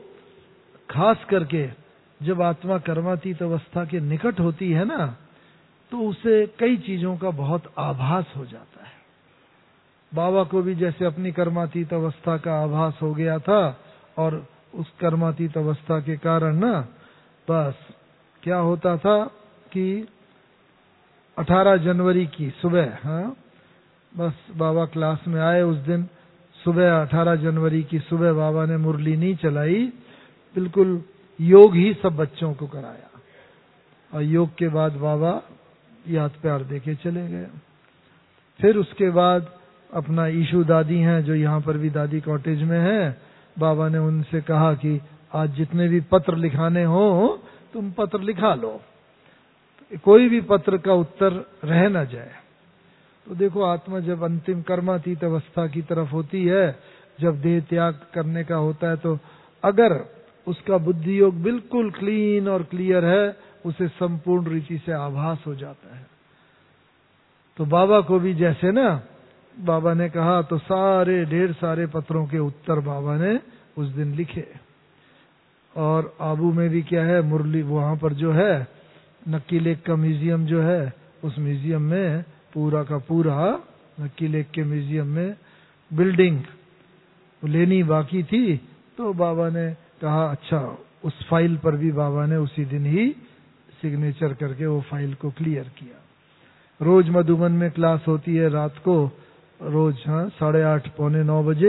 खास करके जब आत्मा कर्मातीत अवस्था के निकट होती है ना, तो उसे कई चीजों का बहुत आभास हो जाता है। बाबा को भी जैसे अपनी कर्मातीत अवस्था का आभास हो गया था, और उस कर्मातीत अवस्था के कारण ना बस क्या होता था कि 18 जनवरी की सुबह, हाँ, बस बाबा क्लास में आए उस दिन सुबह, 18 जनवरी की सुबह बाबा ने मुरली नहीं चलाई, बिल्कुल योग ही सब बच्चों को कराया। और योग के बाद बाबा याद प्यार देके चले गए। फिर उसके बाद अपना ईशु दादी हैं जो यहाँ पर भी दादी कॉटेज में है, बाबा ने उनसे कहा कि आज जितने भी पत्र लिखाने हो तुम पत्र लिखा लो, कोई भी पत्र का उत्तर रह न जाए। तो देखो आत्मा जब अंतिम कर्मातीत अवस्था की तरफ होती है, जब देह त्याग करने का होता है, तो अगर उसका बुद्धि योग बिल्कुल क्लीन और क्लियर है, उसे संपूर्ण रीति से आभास हो जाता है। तो बाबा को भी जैसे ना बाबा ने कहा, तो सारे ढेर सारे पत्रों के उत्तर बाबा ने उस दिन लिखे। और आबू में भी क्या है, मुरली वहां पर जो है नक्की लेक का म्यूजियम जो है, उस म्यूजियम में पूरा का पूरा नक्की लेक के म्यूजियम में बिल्डिंग लेनी बाकी थी। तो बाबा ने कहा अच्छा, उस फाइल पर भी बाबा ने उसी दिन ही सिग्नेचर करके वो फाइल को क्लियर किया। रोज मधुबन में क्लास होती है रात को, रोज, हाँ, 8:30 पौने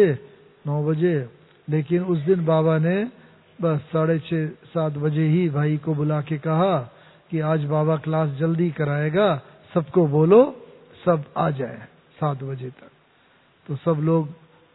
9 बजे, लेकिन उस दिन बाबा ने बस 6:30-7 बजे ही भाई को बुला के कहा कि आज बाबा क्लास जल्दी कराएगा, सबको बोलो सब आ जाए 7 बजे तक। तो सब लोग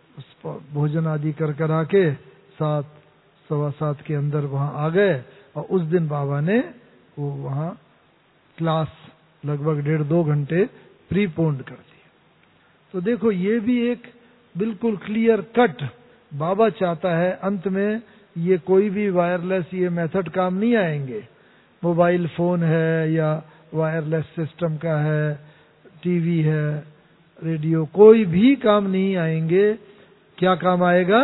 भोजन आदि कर आके 7, 7:15 के अंदर वहां आ गए। और उस दिन बाबा ने वो वहां क्लास लगभग 1.5-2 घंटे प्रीपोन्ड कर दी। तो देखो ये भी एक बिल्कुल क्लियर कट बाबा चाहता है। अंत में ये कोई भी वायरलेस ये मेथड काम नहीं आएंगे। मोबाइल फोन है या वायरलेस सिस्टम का है, टीवी है, रेडियो, कोई भी काम नहीं आएंगे। क्या काम आएगा?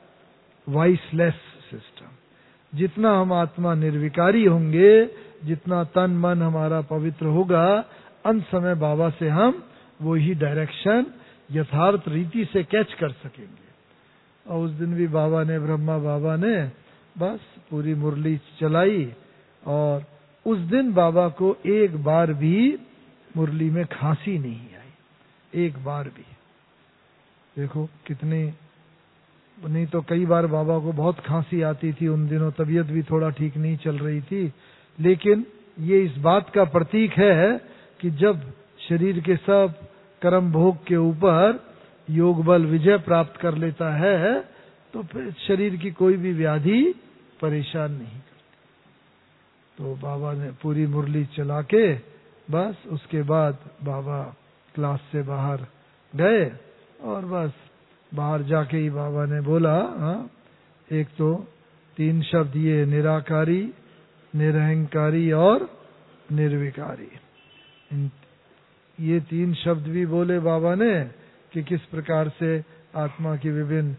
Voiceless system. जितना हम आत्मा निर्विकारी होंगे, जितना तन मन हमारा पवित्र होगा, अंत समय बाबा से हम वो ही डायरेक्शन यथार्थ रीति से कैच कर सकेंगे। और उस दिन भी बाबा ने, ब्रह्मा बाबा ने बस पूरी मुरली चलाई। और उस दिन बाबा को एक बार भी मुरली में खांसी नहीं आई, एक बार भी। देखो कितनी, नहीं तो कई बार बाबा को बहुत खांसी आती थी। उन दिनों तबीयत भी थोड़ा ठीक नहीं चल रही थी। लेकिन ये इस बात का प्रतीक है कि जब शरीर के सब कर्म भोग के ऊपर योग बल विजय प्राप्त कर लेता है, तो फिर शरीर की कोई भी व्याधि परेशान नहीं करती। तो बाबा ने पूरी मुरली चला के बस उसके बाद बाबा क्लास से बाहर गए। और बस बाहर जाके ही बाबा ने बोला, हाँ, एक तो तीन शब्द ये, निराकारी, निरहंकारी और निर्विकारी। ये तीन शब्द भी बोले बाबा ने कि किस प्रकार से आत्मा की विभिन्न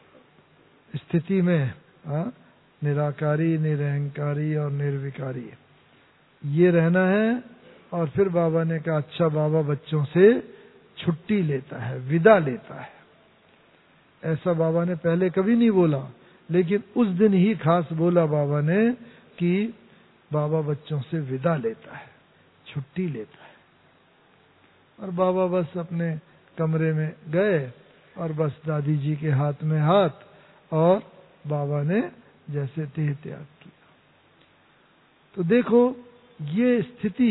स्थिति में निराकारी, निरहंकारी और निर्विकारी ये रहना है। और फिर बाबा ने कहा अच्छा बाबा बच्चों से छुट्टी लेता है, विदा लेता है। ऐसा बाबा ने पहले कभी नहीं बोला, लेकिन उस दिन ही खास बोला बाबा ने कि बाबा बच्चों से विदा लेता है, छुट्टी लेता है। और बाबा बस अपने कमरे में गए और बस दादी जी के हाथ में हाथ, और बाबा ने जैसे देह त्याग किया। तो देखो ये स्थिति,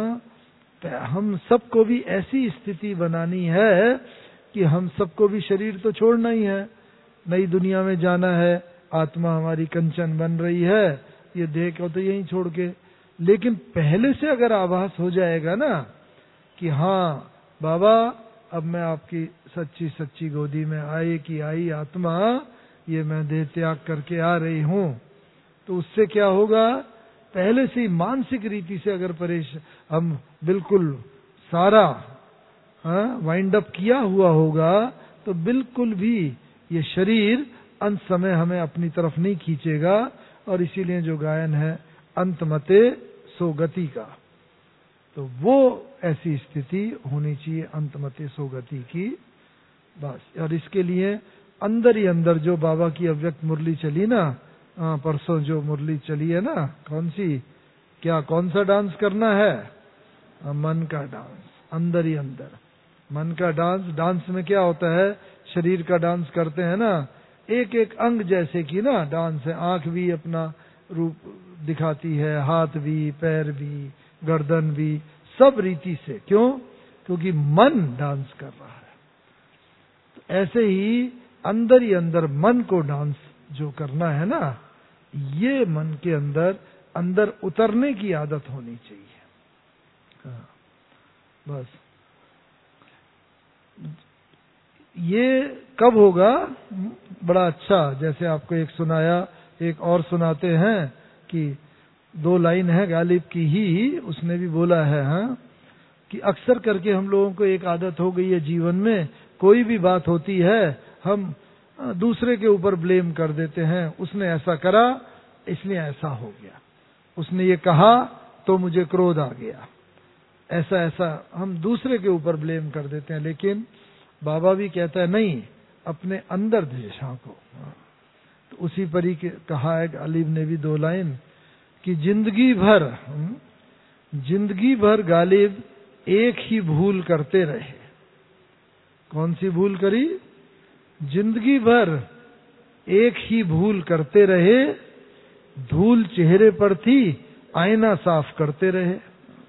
हम सबको भी ऐसी स्थिति बनानी है कि हम सबको भी शरीर तो छोड़ना ही है, नई दुनिया में जाना है, आत्मा हमारी कंचन बन रही है, ये देह को तो यहीं छोड़ के। लेकिन पहले से अगर आभास हो जाएगा ना कि हाँ बाबा अब मैं आपकी सच्ची सच्ची गोदी में आई की आई आत्मा, ये मैं देह त्याग करके आ रही हूं, तो उससे क्या होगा, पहले से ही मानसिक रीति से अगर हम बिल्कुल सारा वाइंड अप किया हुआ होगा, तो बिल्कुल भी ये शरीर अंत समय हमें अपनी तरफ नहीं खींचेगा। और इसीलिए जो गायन है अंत मते सो गति का, तो वो ऐसी स्थिति होनी चाहिए अंत मते सो गति की, बस। और इसके लिए अंदर ही अंदर जो बाबा की अव्यक्त मुरली चली ना, परसों जो मुरली चली है ना, कौन सी, क्या कौन सा डांस करना है, मन का डांस, अंदर ही अंदर मन का डांस। डांस में क्या होता है, शरीर का डांस करते हैं ना, एक एक अंग जैसे कि ना डांस है, आंख भी अपना रूप दिखाती है, हाथ भी, पैर भी, गर्दन भी, सब रीति से। क्यों? क्योंकि मन डांस कर रहा है। तो ऐसे ही अंदर मन को डांस जो करना है ना, ये मन के अंदर उतरने की आदत होनी चाहिए। बस ये कब होगा, बड़ा अच्छा, जैसे आपको एक सुनाया, एक और सुनाते हैं कि 2 लाइन है गालिब की ही, उसने भी बोला है कि अक्सर करके हम लोगों को एक आदत हो गई है जीवन में, कोई भी बात होती है हम दूसरे के ऊपर ब्लेम कर देते हैं, उसने ऐसा करा इसलिए ऐसा हो गया, उसने ये कहा तो मुझे क्रोध आ गया, ऐसा हम दूसरे के ऊपर ब्लेम कर देते हैं। लेकिन बाबा भी कहता है नहीं, अपने अंदर झांको। तो उसी पर ही कहा है गालिब ने भी 2 लाइन कि जिंदगी भर गालिब एक ही भूल करते रहे। कौन सी भूल करी? जिंदगी भर एक ही भूल करते रहे, धूल चेहरे पर थी, आईना साफ करते रहे।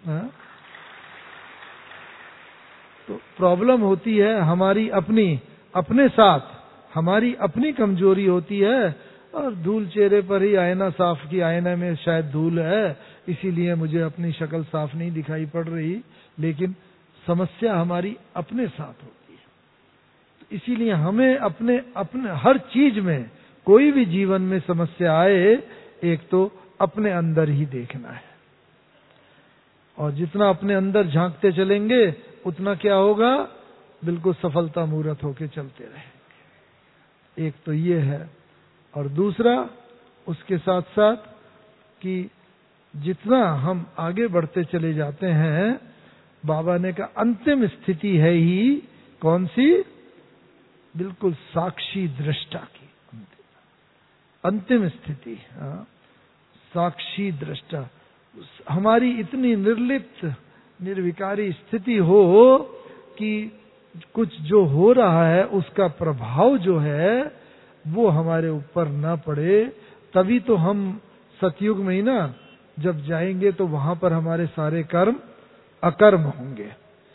तो प्रॉब्लम होती है हमारी अपने साथ, हमारी अपनी कमजोरी होती है, और धूल चेहरे पर ही, आईना साफ की, आईने में शायद धूल है, इसीलिए मुझे अपनी शक्ल साफ नहीं दिखाई पड़ रही। लेकिन समस्या हमारी अपने साथ होती है। तो इसीलिए हमें अपने हर चीज में, कोई भी जीवन में समस्या आए, एक तो अपने अंदर ही देखना है, और जितना अपने अंदर झांकते चलेंगे उतना क्या होगा, बिल्कुल सफलता मूर्त होके चलते रहेंगे। एक तो ये है, और दूसरा उसके साथ साथ कि जितना हम आगे बढ़ते चले जाते हैं, बाबा ने कहा अंतिम स्थिति है ही कौन सी, बिल्कुल साक्षी दृष्टा की अंतिम स्थिति। साक्षी दृष्टा, हमारी इतनी निर्लिप्त निर्विकारी स्थिति हो कि कुछ जो हो रहा है उसका प्रभाव जो है वो हमारे ऊपर ना पड़े। तभी तो हम सतयुग में ही ना जब जाएंगे तो वहां पर हमारे सारे कर्म अकर्म होंगे।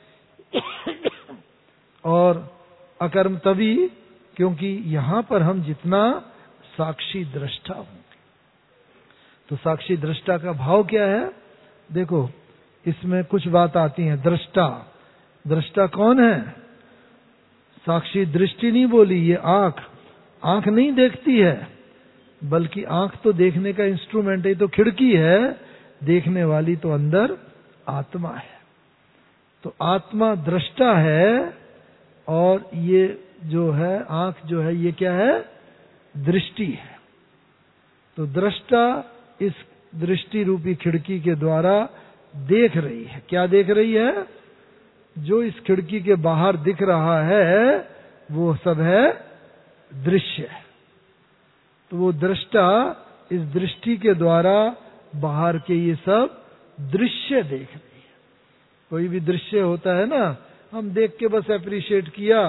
और अकर्म तभी क्योंकि यहां पर हम जितना साक्षी दृष्टा होंगे। तो साक्षी दृष्टा का भाव क्या है? देखो इसमें कुछ बात आती है। दृष्टा कौन है? साक्षी दृष्टि नहीं बोली, ये आंख नहीं देखती है, बल्कि आंख तो देखने का इंस्ट्रूमेंट है, तो खिड़की है, देखने वाली तो अंदर आत्मा है। तो आत्मा दृष्टा है और ये जो है आंख जो है ये क्या है? दृष्टि है। तो दृष्टा इस दृष्टि रूपी खिड़की के द्वारा देख रही है। क्या देख रही है? जो इस खिड़की के बाहर दिख रहा है वो सब है दृश्य है। तो वो दृष्टा इस दृष्टि के द्वारा बाहर के ये सब दृश्य देख रही है। कोई भी दृश्य होता है ना, हम देख के बस अप्रिशिएट किया,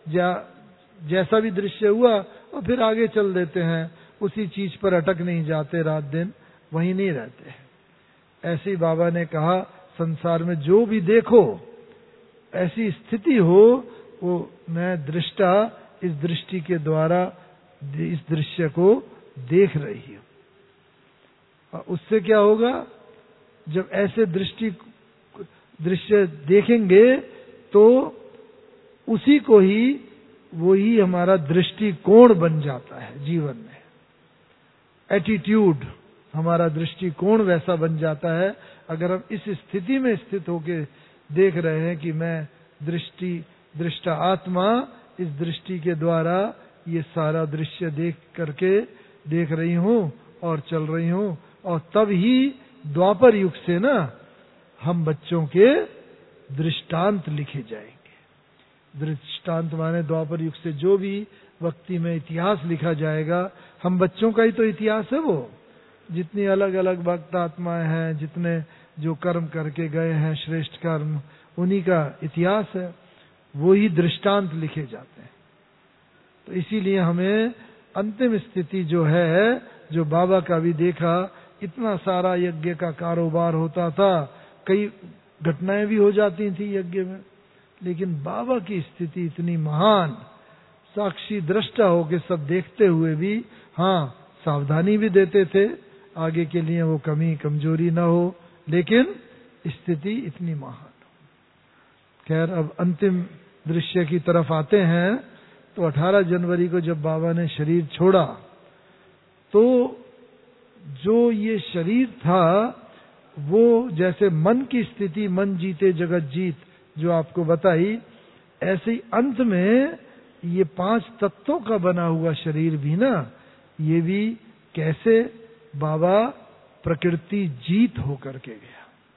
जैसा भी दृश्य हुआ और फिर आगे चल देते हैं, उसी चीज पर अटक नहीं जाते, रात दिन वहीं नहीं रहते हैं। ऐसे ही बाबा ने कहा संसार में जो भी देखो ऐसी स्थिति हो, वो मैं दृष्टा इस दृष्टि के द्वारा इस दृश्य को देख रही हूं। उससे क्या होगा? जब ऐसे दृश्य देखेंगे तो उसी को ही वही हमारा दृष्टिकोण बन जाता है जीवन में। एटीट्यूड, हमारा दृष्टिकोण वैसा बन जाता है अगर हम इस स्थिति में स्थित होकर देख रहे हैं कि मैं दृष्टा आत्मा इस दृष्टि के द्वारा ये सारा दृश्य देख रही हूं और चल रही हूं। और तब ही द्वापर युग से ना हम बच्चों के दृष्टांत लिखे जाएंगे। दृष्टांत माने द्वापर युग से जो भी वक्ति में इतिहास लिखा जाएगा, हम बच्चों का ही तो इतिहास है वो। जितनी अलग अलग भक्त आत्माएं हैं, जितने जो कर्म करके गए हैं श्रेष्ठ कर्म, उन्हीं का इतिहास है, वो ही दृष्टांत लिखे जाते हैं। तो इसीलिए हमें अंतिम स्थिति जो है, जो बाबा का भी देखा, इतना सारा यज्ञ का कारोबार होता था, कई घटनाएं भी हो जाती थी यज्ञ में, लेकिन बाबा की स्थिति इतनी महान, साक्षी दृष्टा होके सब देखते हुए भी, हाँ सावधानी भी देते थे आगे के लिए वो कमी कमजोरी ना हो, लेकिन स्थिति इतनी महान। खैर अब अंतिम दृश्य की तरफ आते हैं। तो 18 जनवरी को जब बाबा ने शरीर छोड़ा, तो जो ये शरीर था वो जैसे मन की स्थिति, मन जीते जगत जीत, जो आपको बताई, ऐसे ही अंत में ये 5 तत्वों का बना हुआ शरीर भी ना, ये भी कैसे बाबा प्रकृति जीत होकर के गया।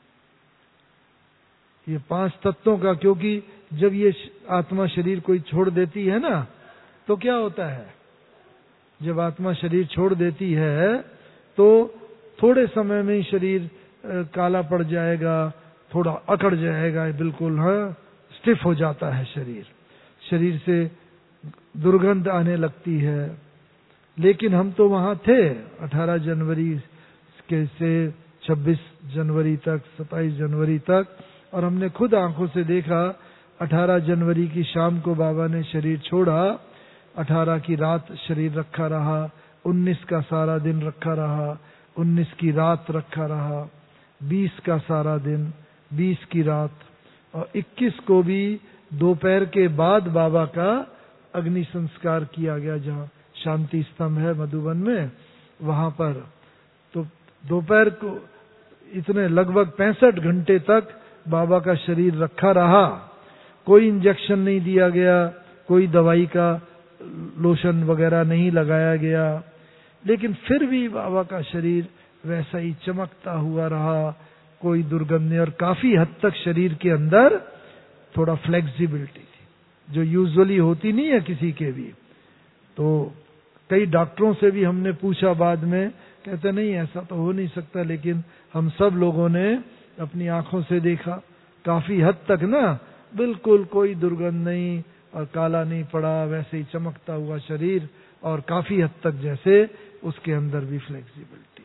ये 5 तत्वों का, क्योंकि जब ये आत्मा शरीर कोई छोड़ देती है ना, तो क्या होता है? जब आत्मा शरीर छोड़ देती है तो थोड़े समय में ही शरीर काला पड़ जाएगा, थोड़ा अकड़ जाएगा, बिल्कुल हाँ स्टिफ हो जाता है शरीर से दुर्गंध आने लगती है। लेकिन हम तो वहां थे 18 जनवरी के से 26 जनवरी तक, 27 जनवरी तक, और हमने खुद आंखों से देखा 18 जनवरी की शाम को बाबा ने शरीर छोड़ा, 18 की रात शरीर रखा रहा, 19 का सारा दिन रखा रहा, 19 की रात रखा रहा, 20 का सारा दिन, 20 की रात, और 21 को भी दोपहर के बाद बाबा का अग्नि संस्कार किया गया, जहाँ शांति स्तंभ है मधुबन में, वहां पर। तो दोपहर को इतने लगभग 65 घंटे तक बाबा का शरीर रखा रहा, कोई इंजेक्शन नहीं दिया गया, कोई दवाई का लोशन वगैरह नहीं लगाया गया, लेकिन फिर भी बाबा का शरीर वैसा ही चमकता हुआ रहा, कोई दुर्गंध नहीं, और काफी हद तक शरीर के अंदर थोड़ा फ्लेक्सिबिलिटी थी, जो यूजुअली होती नहीं है किसी के भी। तो कई डॉक्टरों से भी हमने पूछा बाद में, कहते नहीं ऐसा तो हो नहीं सकता, लेकिन हम सब लोगों ने अपनी आंखों से देखा, काफी हद तक ना बिल्कुल कोई दुर्गंध नहीं और काला नहीं पड़ा, वैसे ही चमकता हुआ शरीर, और काफी हद तक जैसे उसके अंदर भी फ्लेक्सिबिलिटी।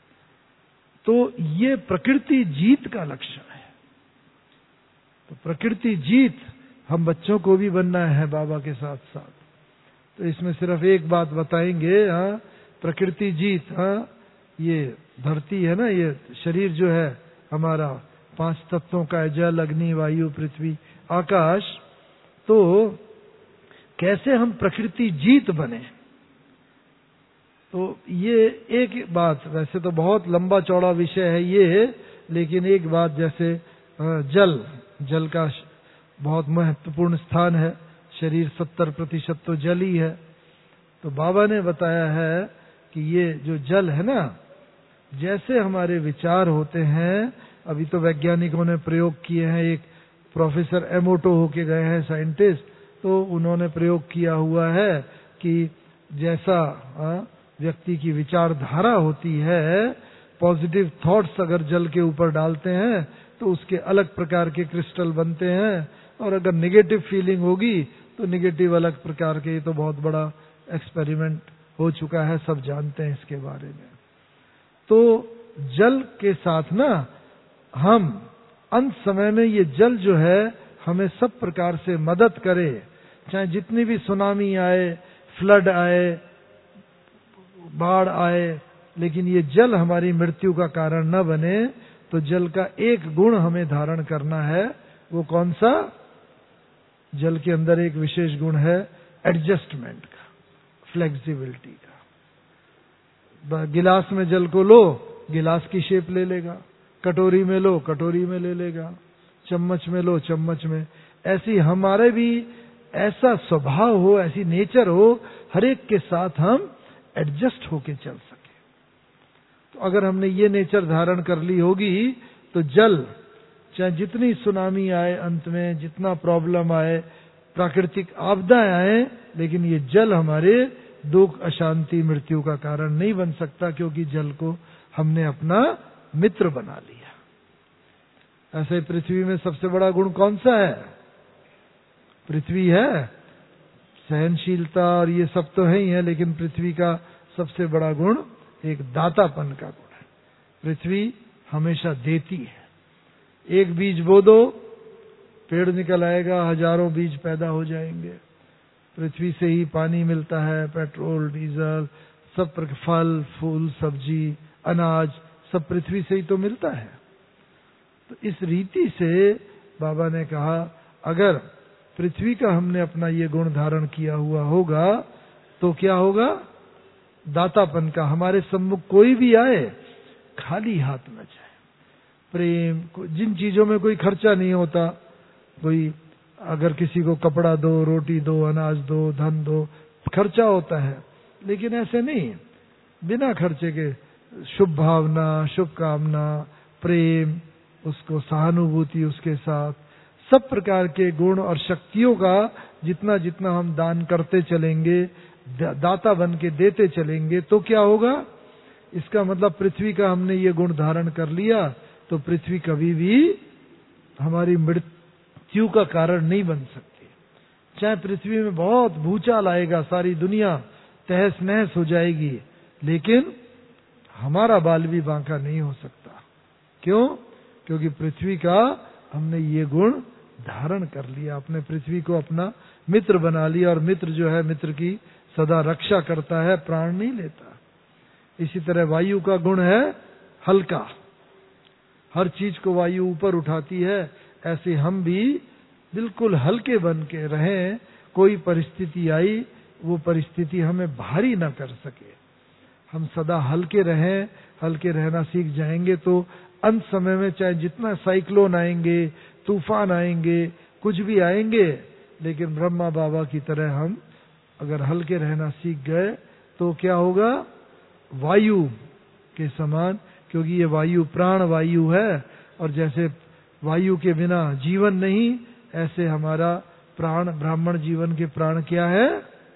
तो ये प्रकृति जीत का लक्षण है। तो प्रकृति जीत हम बच्चों को भी बनना है बाबा के साथ साथ। तो इसमें सिर्फ एक बात बताएंगे, हाँ प्रकृति जीत, हाँ ये धरती है ना, ये शरीर जो है हमारा 5 तत्वों का है, जल अग्नि वायु पृथ्वी आकाश। तो कैसे हम प्रकृति जीत बने? तो ये एक बात, वैसे तो बहुत लंबा चौड़ा विषय है ये, लेकिन एक बात जैसे जल का बहुत महत्वपूर्ण स्थान है, शरीर 70% तो जल ही है। तो बाबा ने बताया है कि ये जो जल है ना, जैसे हमारे विचार होते हैं, अभी तो वैज्ञानिकों ने प्रयोग किए हैं, एक प्रोफेसर एमोटो होके गए हैं साइंटिस्ट, तो उन्होंने प्रयोग किया हुआ है कि जैसा व्यक्ति की विचारधारा होती है, पॉजिटिव थॉट्स अगर जल के ऊपर डालते हैं तो उसके अलग प्रकार के क्रिस्टल बनते हैं, और अगर निगेटिव फीलिंग होगी तो निगेटिव अलग प्रकार के। ये तो बहुत बड़ा एक्सपेरिमेंट हो चुका है, सब जानते हैं इसके बारे में। तो जल के साथ ना हम अंत समय में ये जल जो है हमें सब प्रकार से मदद करे, चाहे जितनी भी सुनामी आए, फ्लड आए, बाढ़ आए, लेकिन ये जल हमारी मृत्यु का कारण न बने। तो जल का एक गुण हमें धारण करना है। वो कौन सा? जल के अंदर एक विशेष गुण है एडजस्टमेंट का, फ्लेक्सिबिलिटी का। गिलास में जल को लो, गिलास की शेप ले लेगा, कटोरी में लो, कटोरी में ले लेगा, चम्मच में लो, चम्मच में। ऐसी हमारे भी ऐसा स्वभाव हो, ऐसी नेचर हो, हर एक के साथ हम एडजस्ट होके चल सके। तो अगर हमने ये नेचर धारण कर ली होगी तो जल, चाहे जितनी सुनामी आए, अंत में जितना प्रॉब्लम आए, प्राकृतिक आपदाएं आए, लेकिन ये जल हमारे दुख, अशांति, मृत्यु का कारण नहीं बन सकता, क्योंकि जल को हमने अपना मित्र बना लिया। ऐसे पृथ्वी में सबसे बड़ा गुण कौन सा है? पृथ्वी है। सहनशीलता और ये सब तो है ही है, लेकिन पृथ्वी का सबसे बड़ा गुण एक दातापन का गुण है। पृथ्वी हमेशा देती है। एक बीज बो दो, पेड़ निकल आएगा, हजारों बीज पैदा हो जाएंगे। पृथ्वी से ही पानी मिलता है, पेट्रोल, डीजल, सब फल, फूल, सब्जी, अनाज सब पृथ्वी से ही तो मिलता है। तो इस रीति से बाबा ने कहा, अगर पृथ्वी का हमने अपना ये गुण धारण किया हुआ होगा तो क्या होगा? दातापन का। हमारे सम्मुख कोई भी आए, खाली हाथ न जाए। प्रेम, जिन चीजों में कोई खर्चा नहीं होता, कोई अगर किसी को कपड़ा दो, रोटी दो, अनाज दो, धन दो, खर्चा होता है, लेकिन ऐसे नहीं, बिना खर्चे के शुभ भावना, शुभकामना, प्रेम, उसको सहानुभूति, उसके साथ सब प्रकार के गुण और शक्तियों का जितना जितना हम दान करते चलेंगे, दाता बन के देते चलेंगे, तो क्या होगा? इसका मतलब पृथ्वी का हमने ये गुण धारण कर लिया तो पृथ्वी कभी भी हमारी मृत्यु का कारण नहीं बन सकती। चाहे पृथ्वी में बहुत भूचाल आएगा, सारी दुनिया तहस नहस हो जाएगी, लेकिन हमारा बाल भी बांका नहीं हो सकता। क्यों? क्योंकि पृथ्वी का हमने ये गुण धारण कर लिया, अपने पृथ्वी को अपना मित्र बना लिया। और मित्र जो है, मित्र की सदा रक्षा करता है, प्राण नहीं लेता। इसी तरह वायु का गुण है हल्का, हर चीज को वायु ऊपर उठाती है। ऐसे हम भी बिल्कुल हल्के बन के रहें, कोई परिस्थिति आई वो परिस्थिति हमें भारी ना कर सके। हम सदा हल्के रहें, हल्के रहना सीख जाएंगे तो अंत समय में चाहे जितना साइक्लोन आएंगे, तूफान आएंगे, कुछ भी आएंगे, लेकिन ब्रह्मा बाबा की तरह हम अगर हल्के रहना सीख गए तो क्या होगा? वायु के समान, क्योंकि ये वायु प्राण वायु है, और जैसे वायु के बिना जीवन नहीं, ऐसे हमारा प्राण, ब्राह्मण जीवन के प्राण क्या है?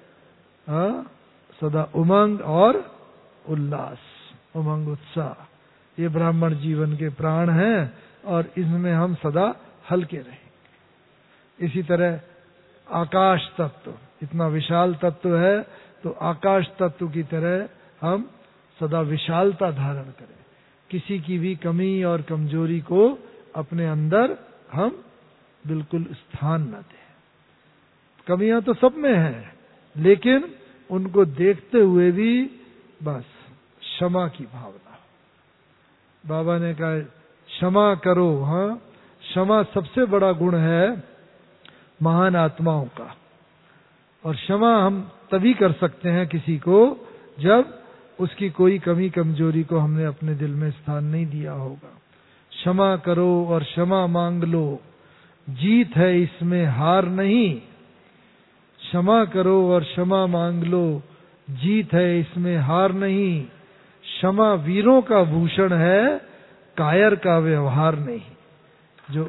सदा उमंग और उल्लास, उमंग उत्साह, ये ब्राह्मण जीवन के प्राण हैं, और इसमें हम सदा हल्के रहेंगे। इसी तरह आकाश तत्व इतना विशाल तत्व है, तो आकाश तत्व की तरह हम सदा विशालता धारण करें, किसी की भी कमी और कमजोरी को अपने अंदर हम बिल्कुल स्थान न दें। कमियां तो सब में हैं, लेकिन उनको देखते हुए भी बस क्षमा की भावना। बाबा ने कहा क्षमा करो। हाँ, क्षमा सबसे बड़ा गुण है महान आत्माओं का। और क्षमा हम तभी कर सकते हैं किसी को, जब उसकी कोई कमी कमजोरी को हमने अपने दिल में स्थान नहीं दिया होगा। क्षमा करो और क्षमा मांग लो, जीत है इसमें हार नहीं। क्षमा करो और क्षमा मांग लो, जीत है इसमें हार नहीं। क्षमा वीरों का भूषण है, कायर का व्यवहार नहीं।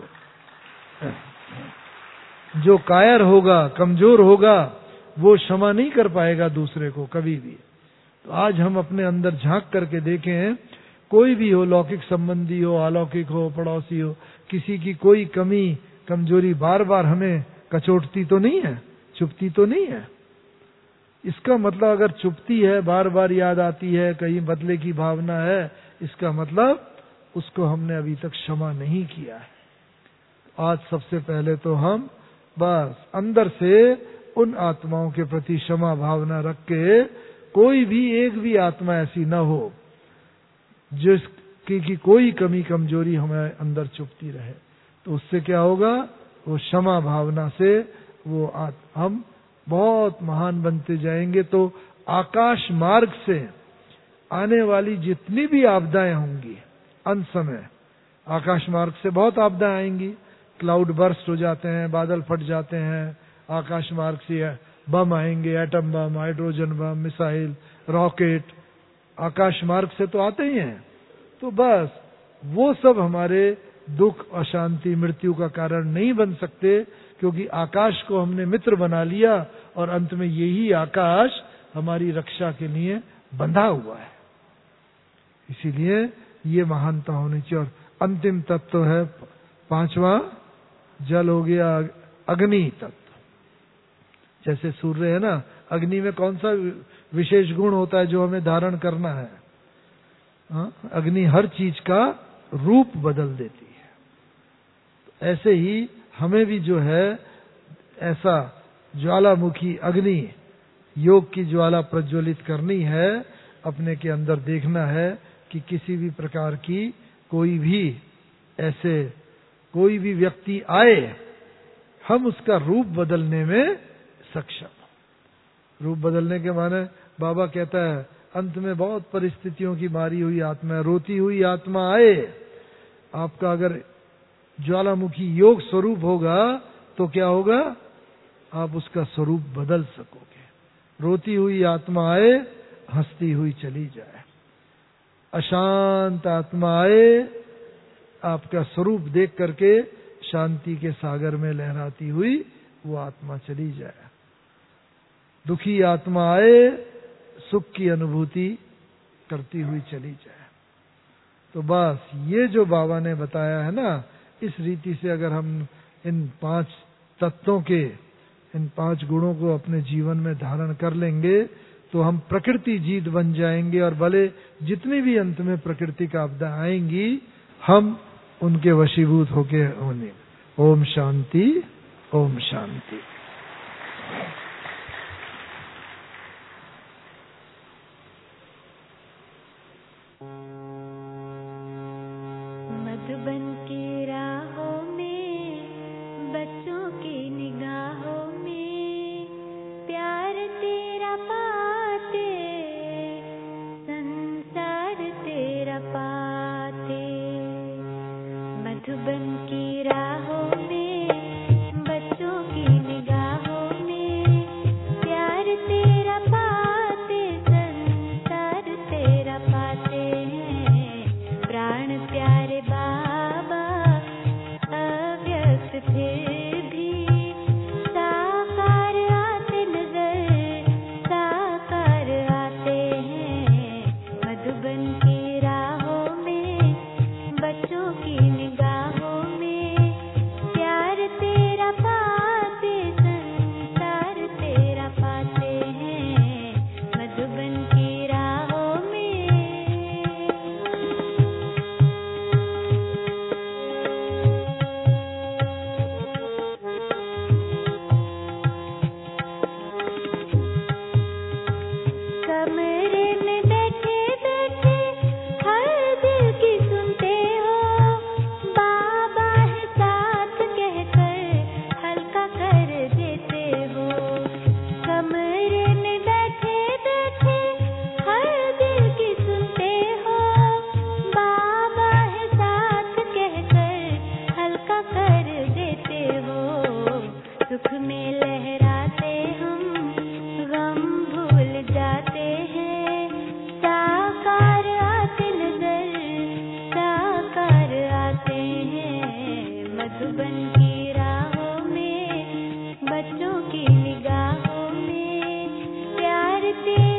जो कायर होगा, कमजोर होगा, वो क्षमा नहीं कर पाएगा दूसरे को कभी भी। तो आज हम अपने अंदर झांक करके देखें, कोई भी हो, लौकिक संबंधी हो, अलौकिक हो, पड़ोसी हो, किसी की कोई कमी कमजोरी बार बार हमें कचोटती तो नहीं है, चुभती तो नहीं है। इसका मतलब अगर चुभती है, बार बार याद आती है, कहीं बदले की भावना है, इसका मतलब उसको हमने अभी तक क्षमा नहीं किया है। आज सबसे पहले तो हम बस अंदर से उन आत्माओं के प्रति क्षमा भावना रख के, कोई भी एक भी आत्मा ऐसी न हो जिसकी कोई कमी कमजोरी हमारे अंदर चुभती रहे। तो उससे क्या होगा, वो क्षमा भावना से हम बहुत महान बनते जाएंगे। तो आकाश मार्ग से आने वाली जितनी भी आपदाएं होंगी, अंत समय आकाश मार्ग से बहुत आपदाएं आएंगी। क्लाउड बर्स्ट हो जाते हैं, बादल फट जाते हैं, आकाश मार्ग से बम आएंगे, atom bomb, hydrogen bomb, missile, rocket, आकाश मार्ग से तो आते ही हैं। तो बस वो सब हमारे दुख, अशांति, मृत्यु का कारण नहीं बन सकते, क्योंकि आकाश को हमने मित्र बना लिया और अंत में यही आकाश हमारी रक्षा के लिए बंधा हुआ है। इसीलिए ये महानता होनी चाहिए। और अंतिम तत्व है पांचवा, जल हो गया, अग्नि तत्व। जैसे सूर्य है ना, अग्नि में कौन सा विशेष गुण होता है जो हमें धारण करना है? अग्नि हर चीज का रूप बदल देती है। ऐसे ही हमें भी जो है ऐसा ज्वालामुखी अग्नि, योग की ज्वाला प्रज्वलित करनी है, अपने के अंदर देखना है कि किसी भी प्रकार की कोई भी व्यक्ति आए, हम उसका रूप बदलने में सक्षम। रूप बदलने के माने बाबा कहता है, अंत में बहुत परिस्थितियों की मारी हुई आत्मा, रोती हुई आत्मा आए, आपका अगर ज्वालामुखी योग स्वरूप होगा तो क्या होगा, आप उसका स्वरूप बदल सकोगे। रोती हुई आत्मा आए, हंसती हुई चली जाए। अशांत आत्मा आए, आपका स्वरूप देख करके शांति के सागर में लहराती हुई वो आत्मा चली जाए। दुखी आत्मा आए, सुख की अनुभूति करती हुई चली जाए। तो बस ये जो बाबा ने बताया है ना, इस रीति से अगर हम इन 5 तत्वों के, इन 5 गुणों को अपने जीवन में धारण कर लेंगे, तो हम प्रकृति जीत बन जाएंगे। और भले जितनी भी अंत में प्रकृति का आपदा आएंगी, हम उनके वशीभूत होके होने। ओम शांति, ओम शांति। मधुबन की राहों में, बच्चों की निगाहों में, प्यार तेरा पाते, संसार तेरा पाते। मधुबन की राहों में, बच्चों की निगाहों में, सुख में लहराते हम गम भूल जाते हैं। साकार आते नजर, साकार आते हैं। मधुबन की राहों में, बच्चों की निगाहों में, प्यार तेरा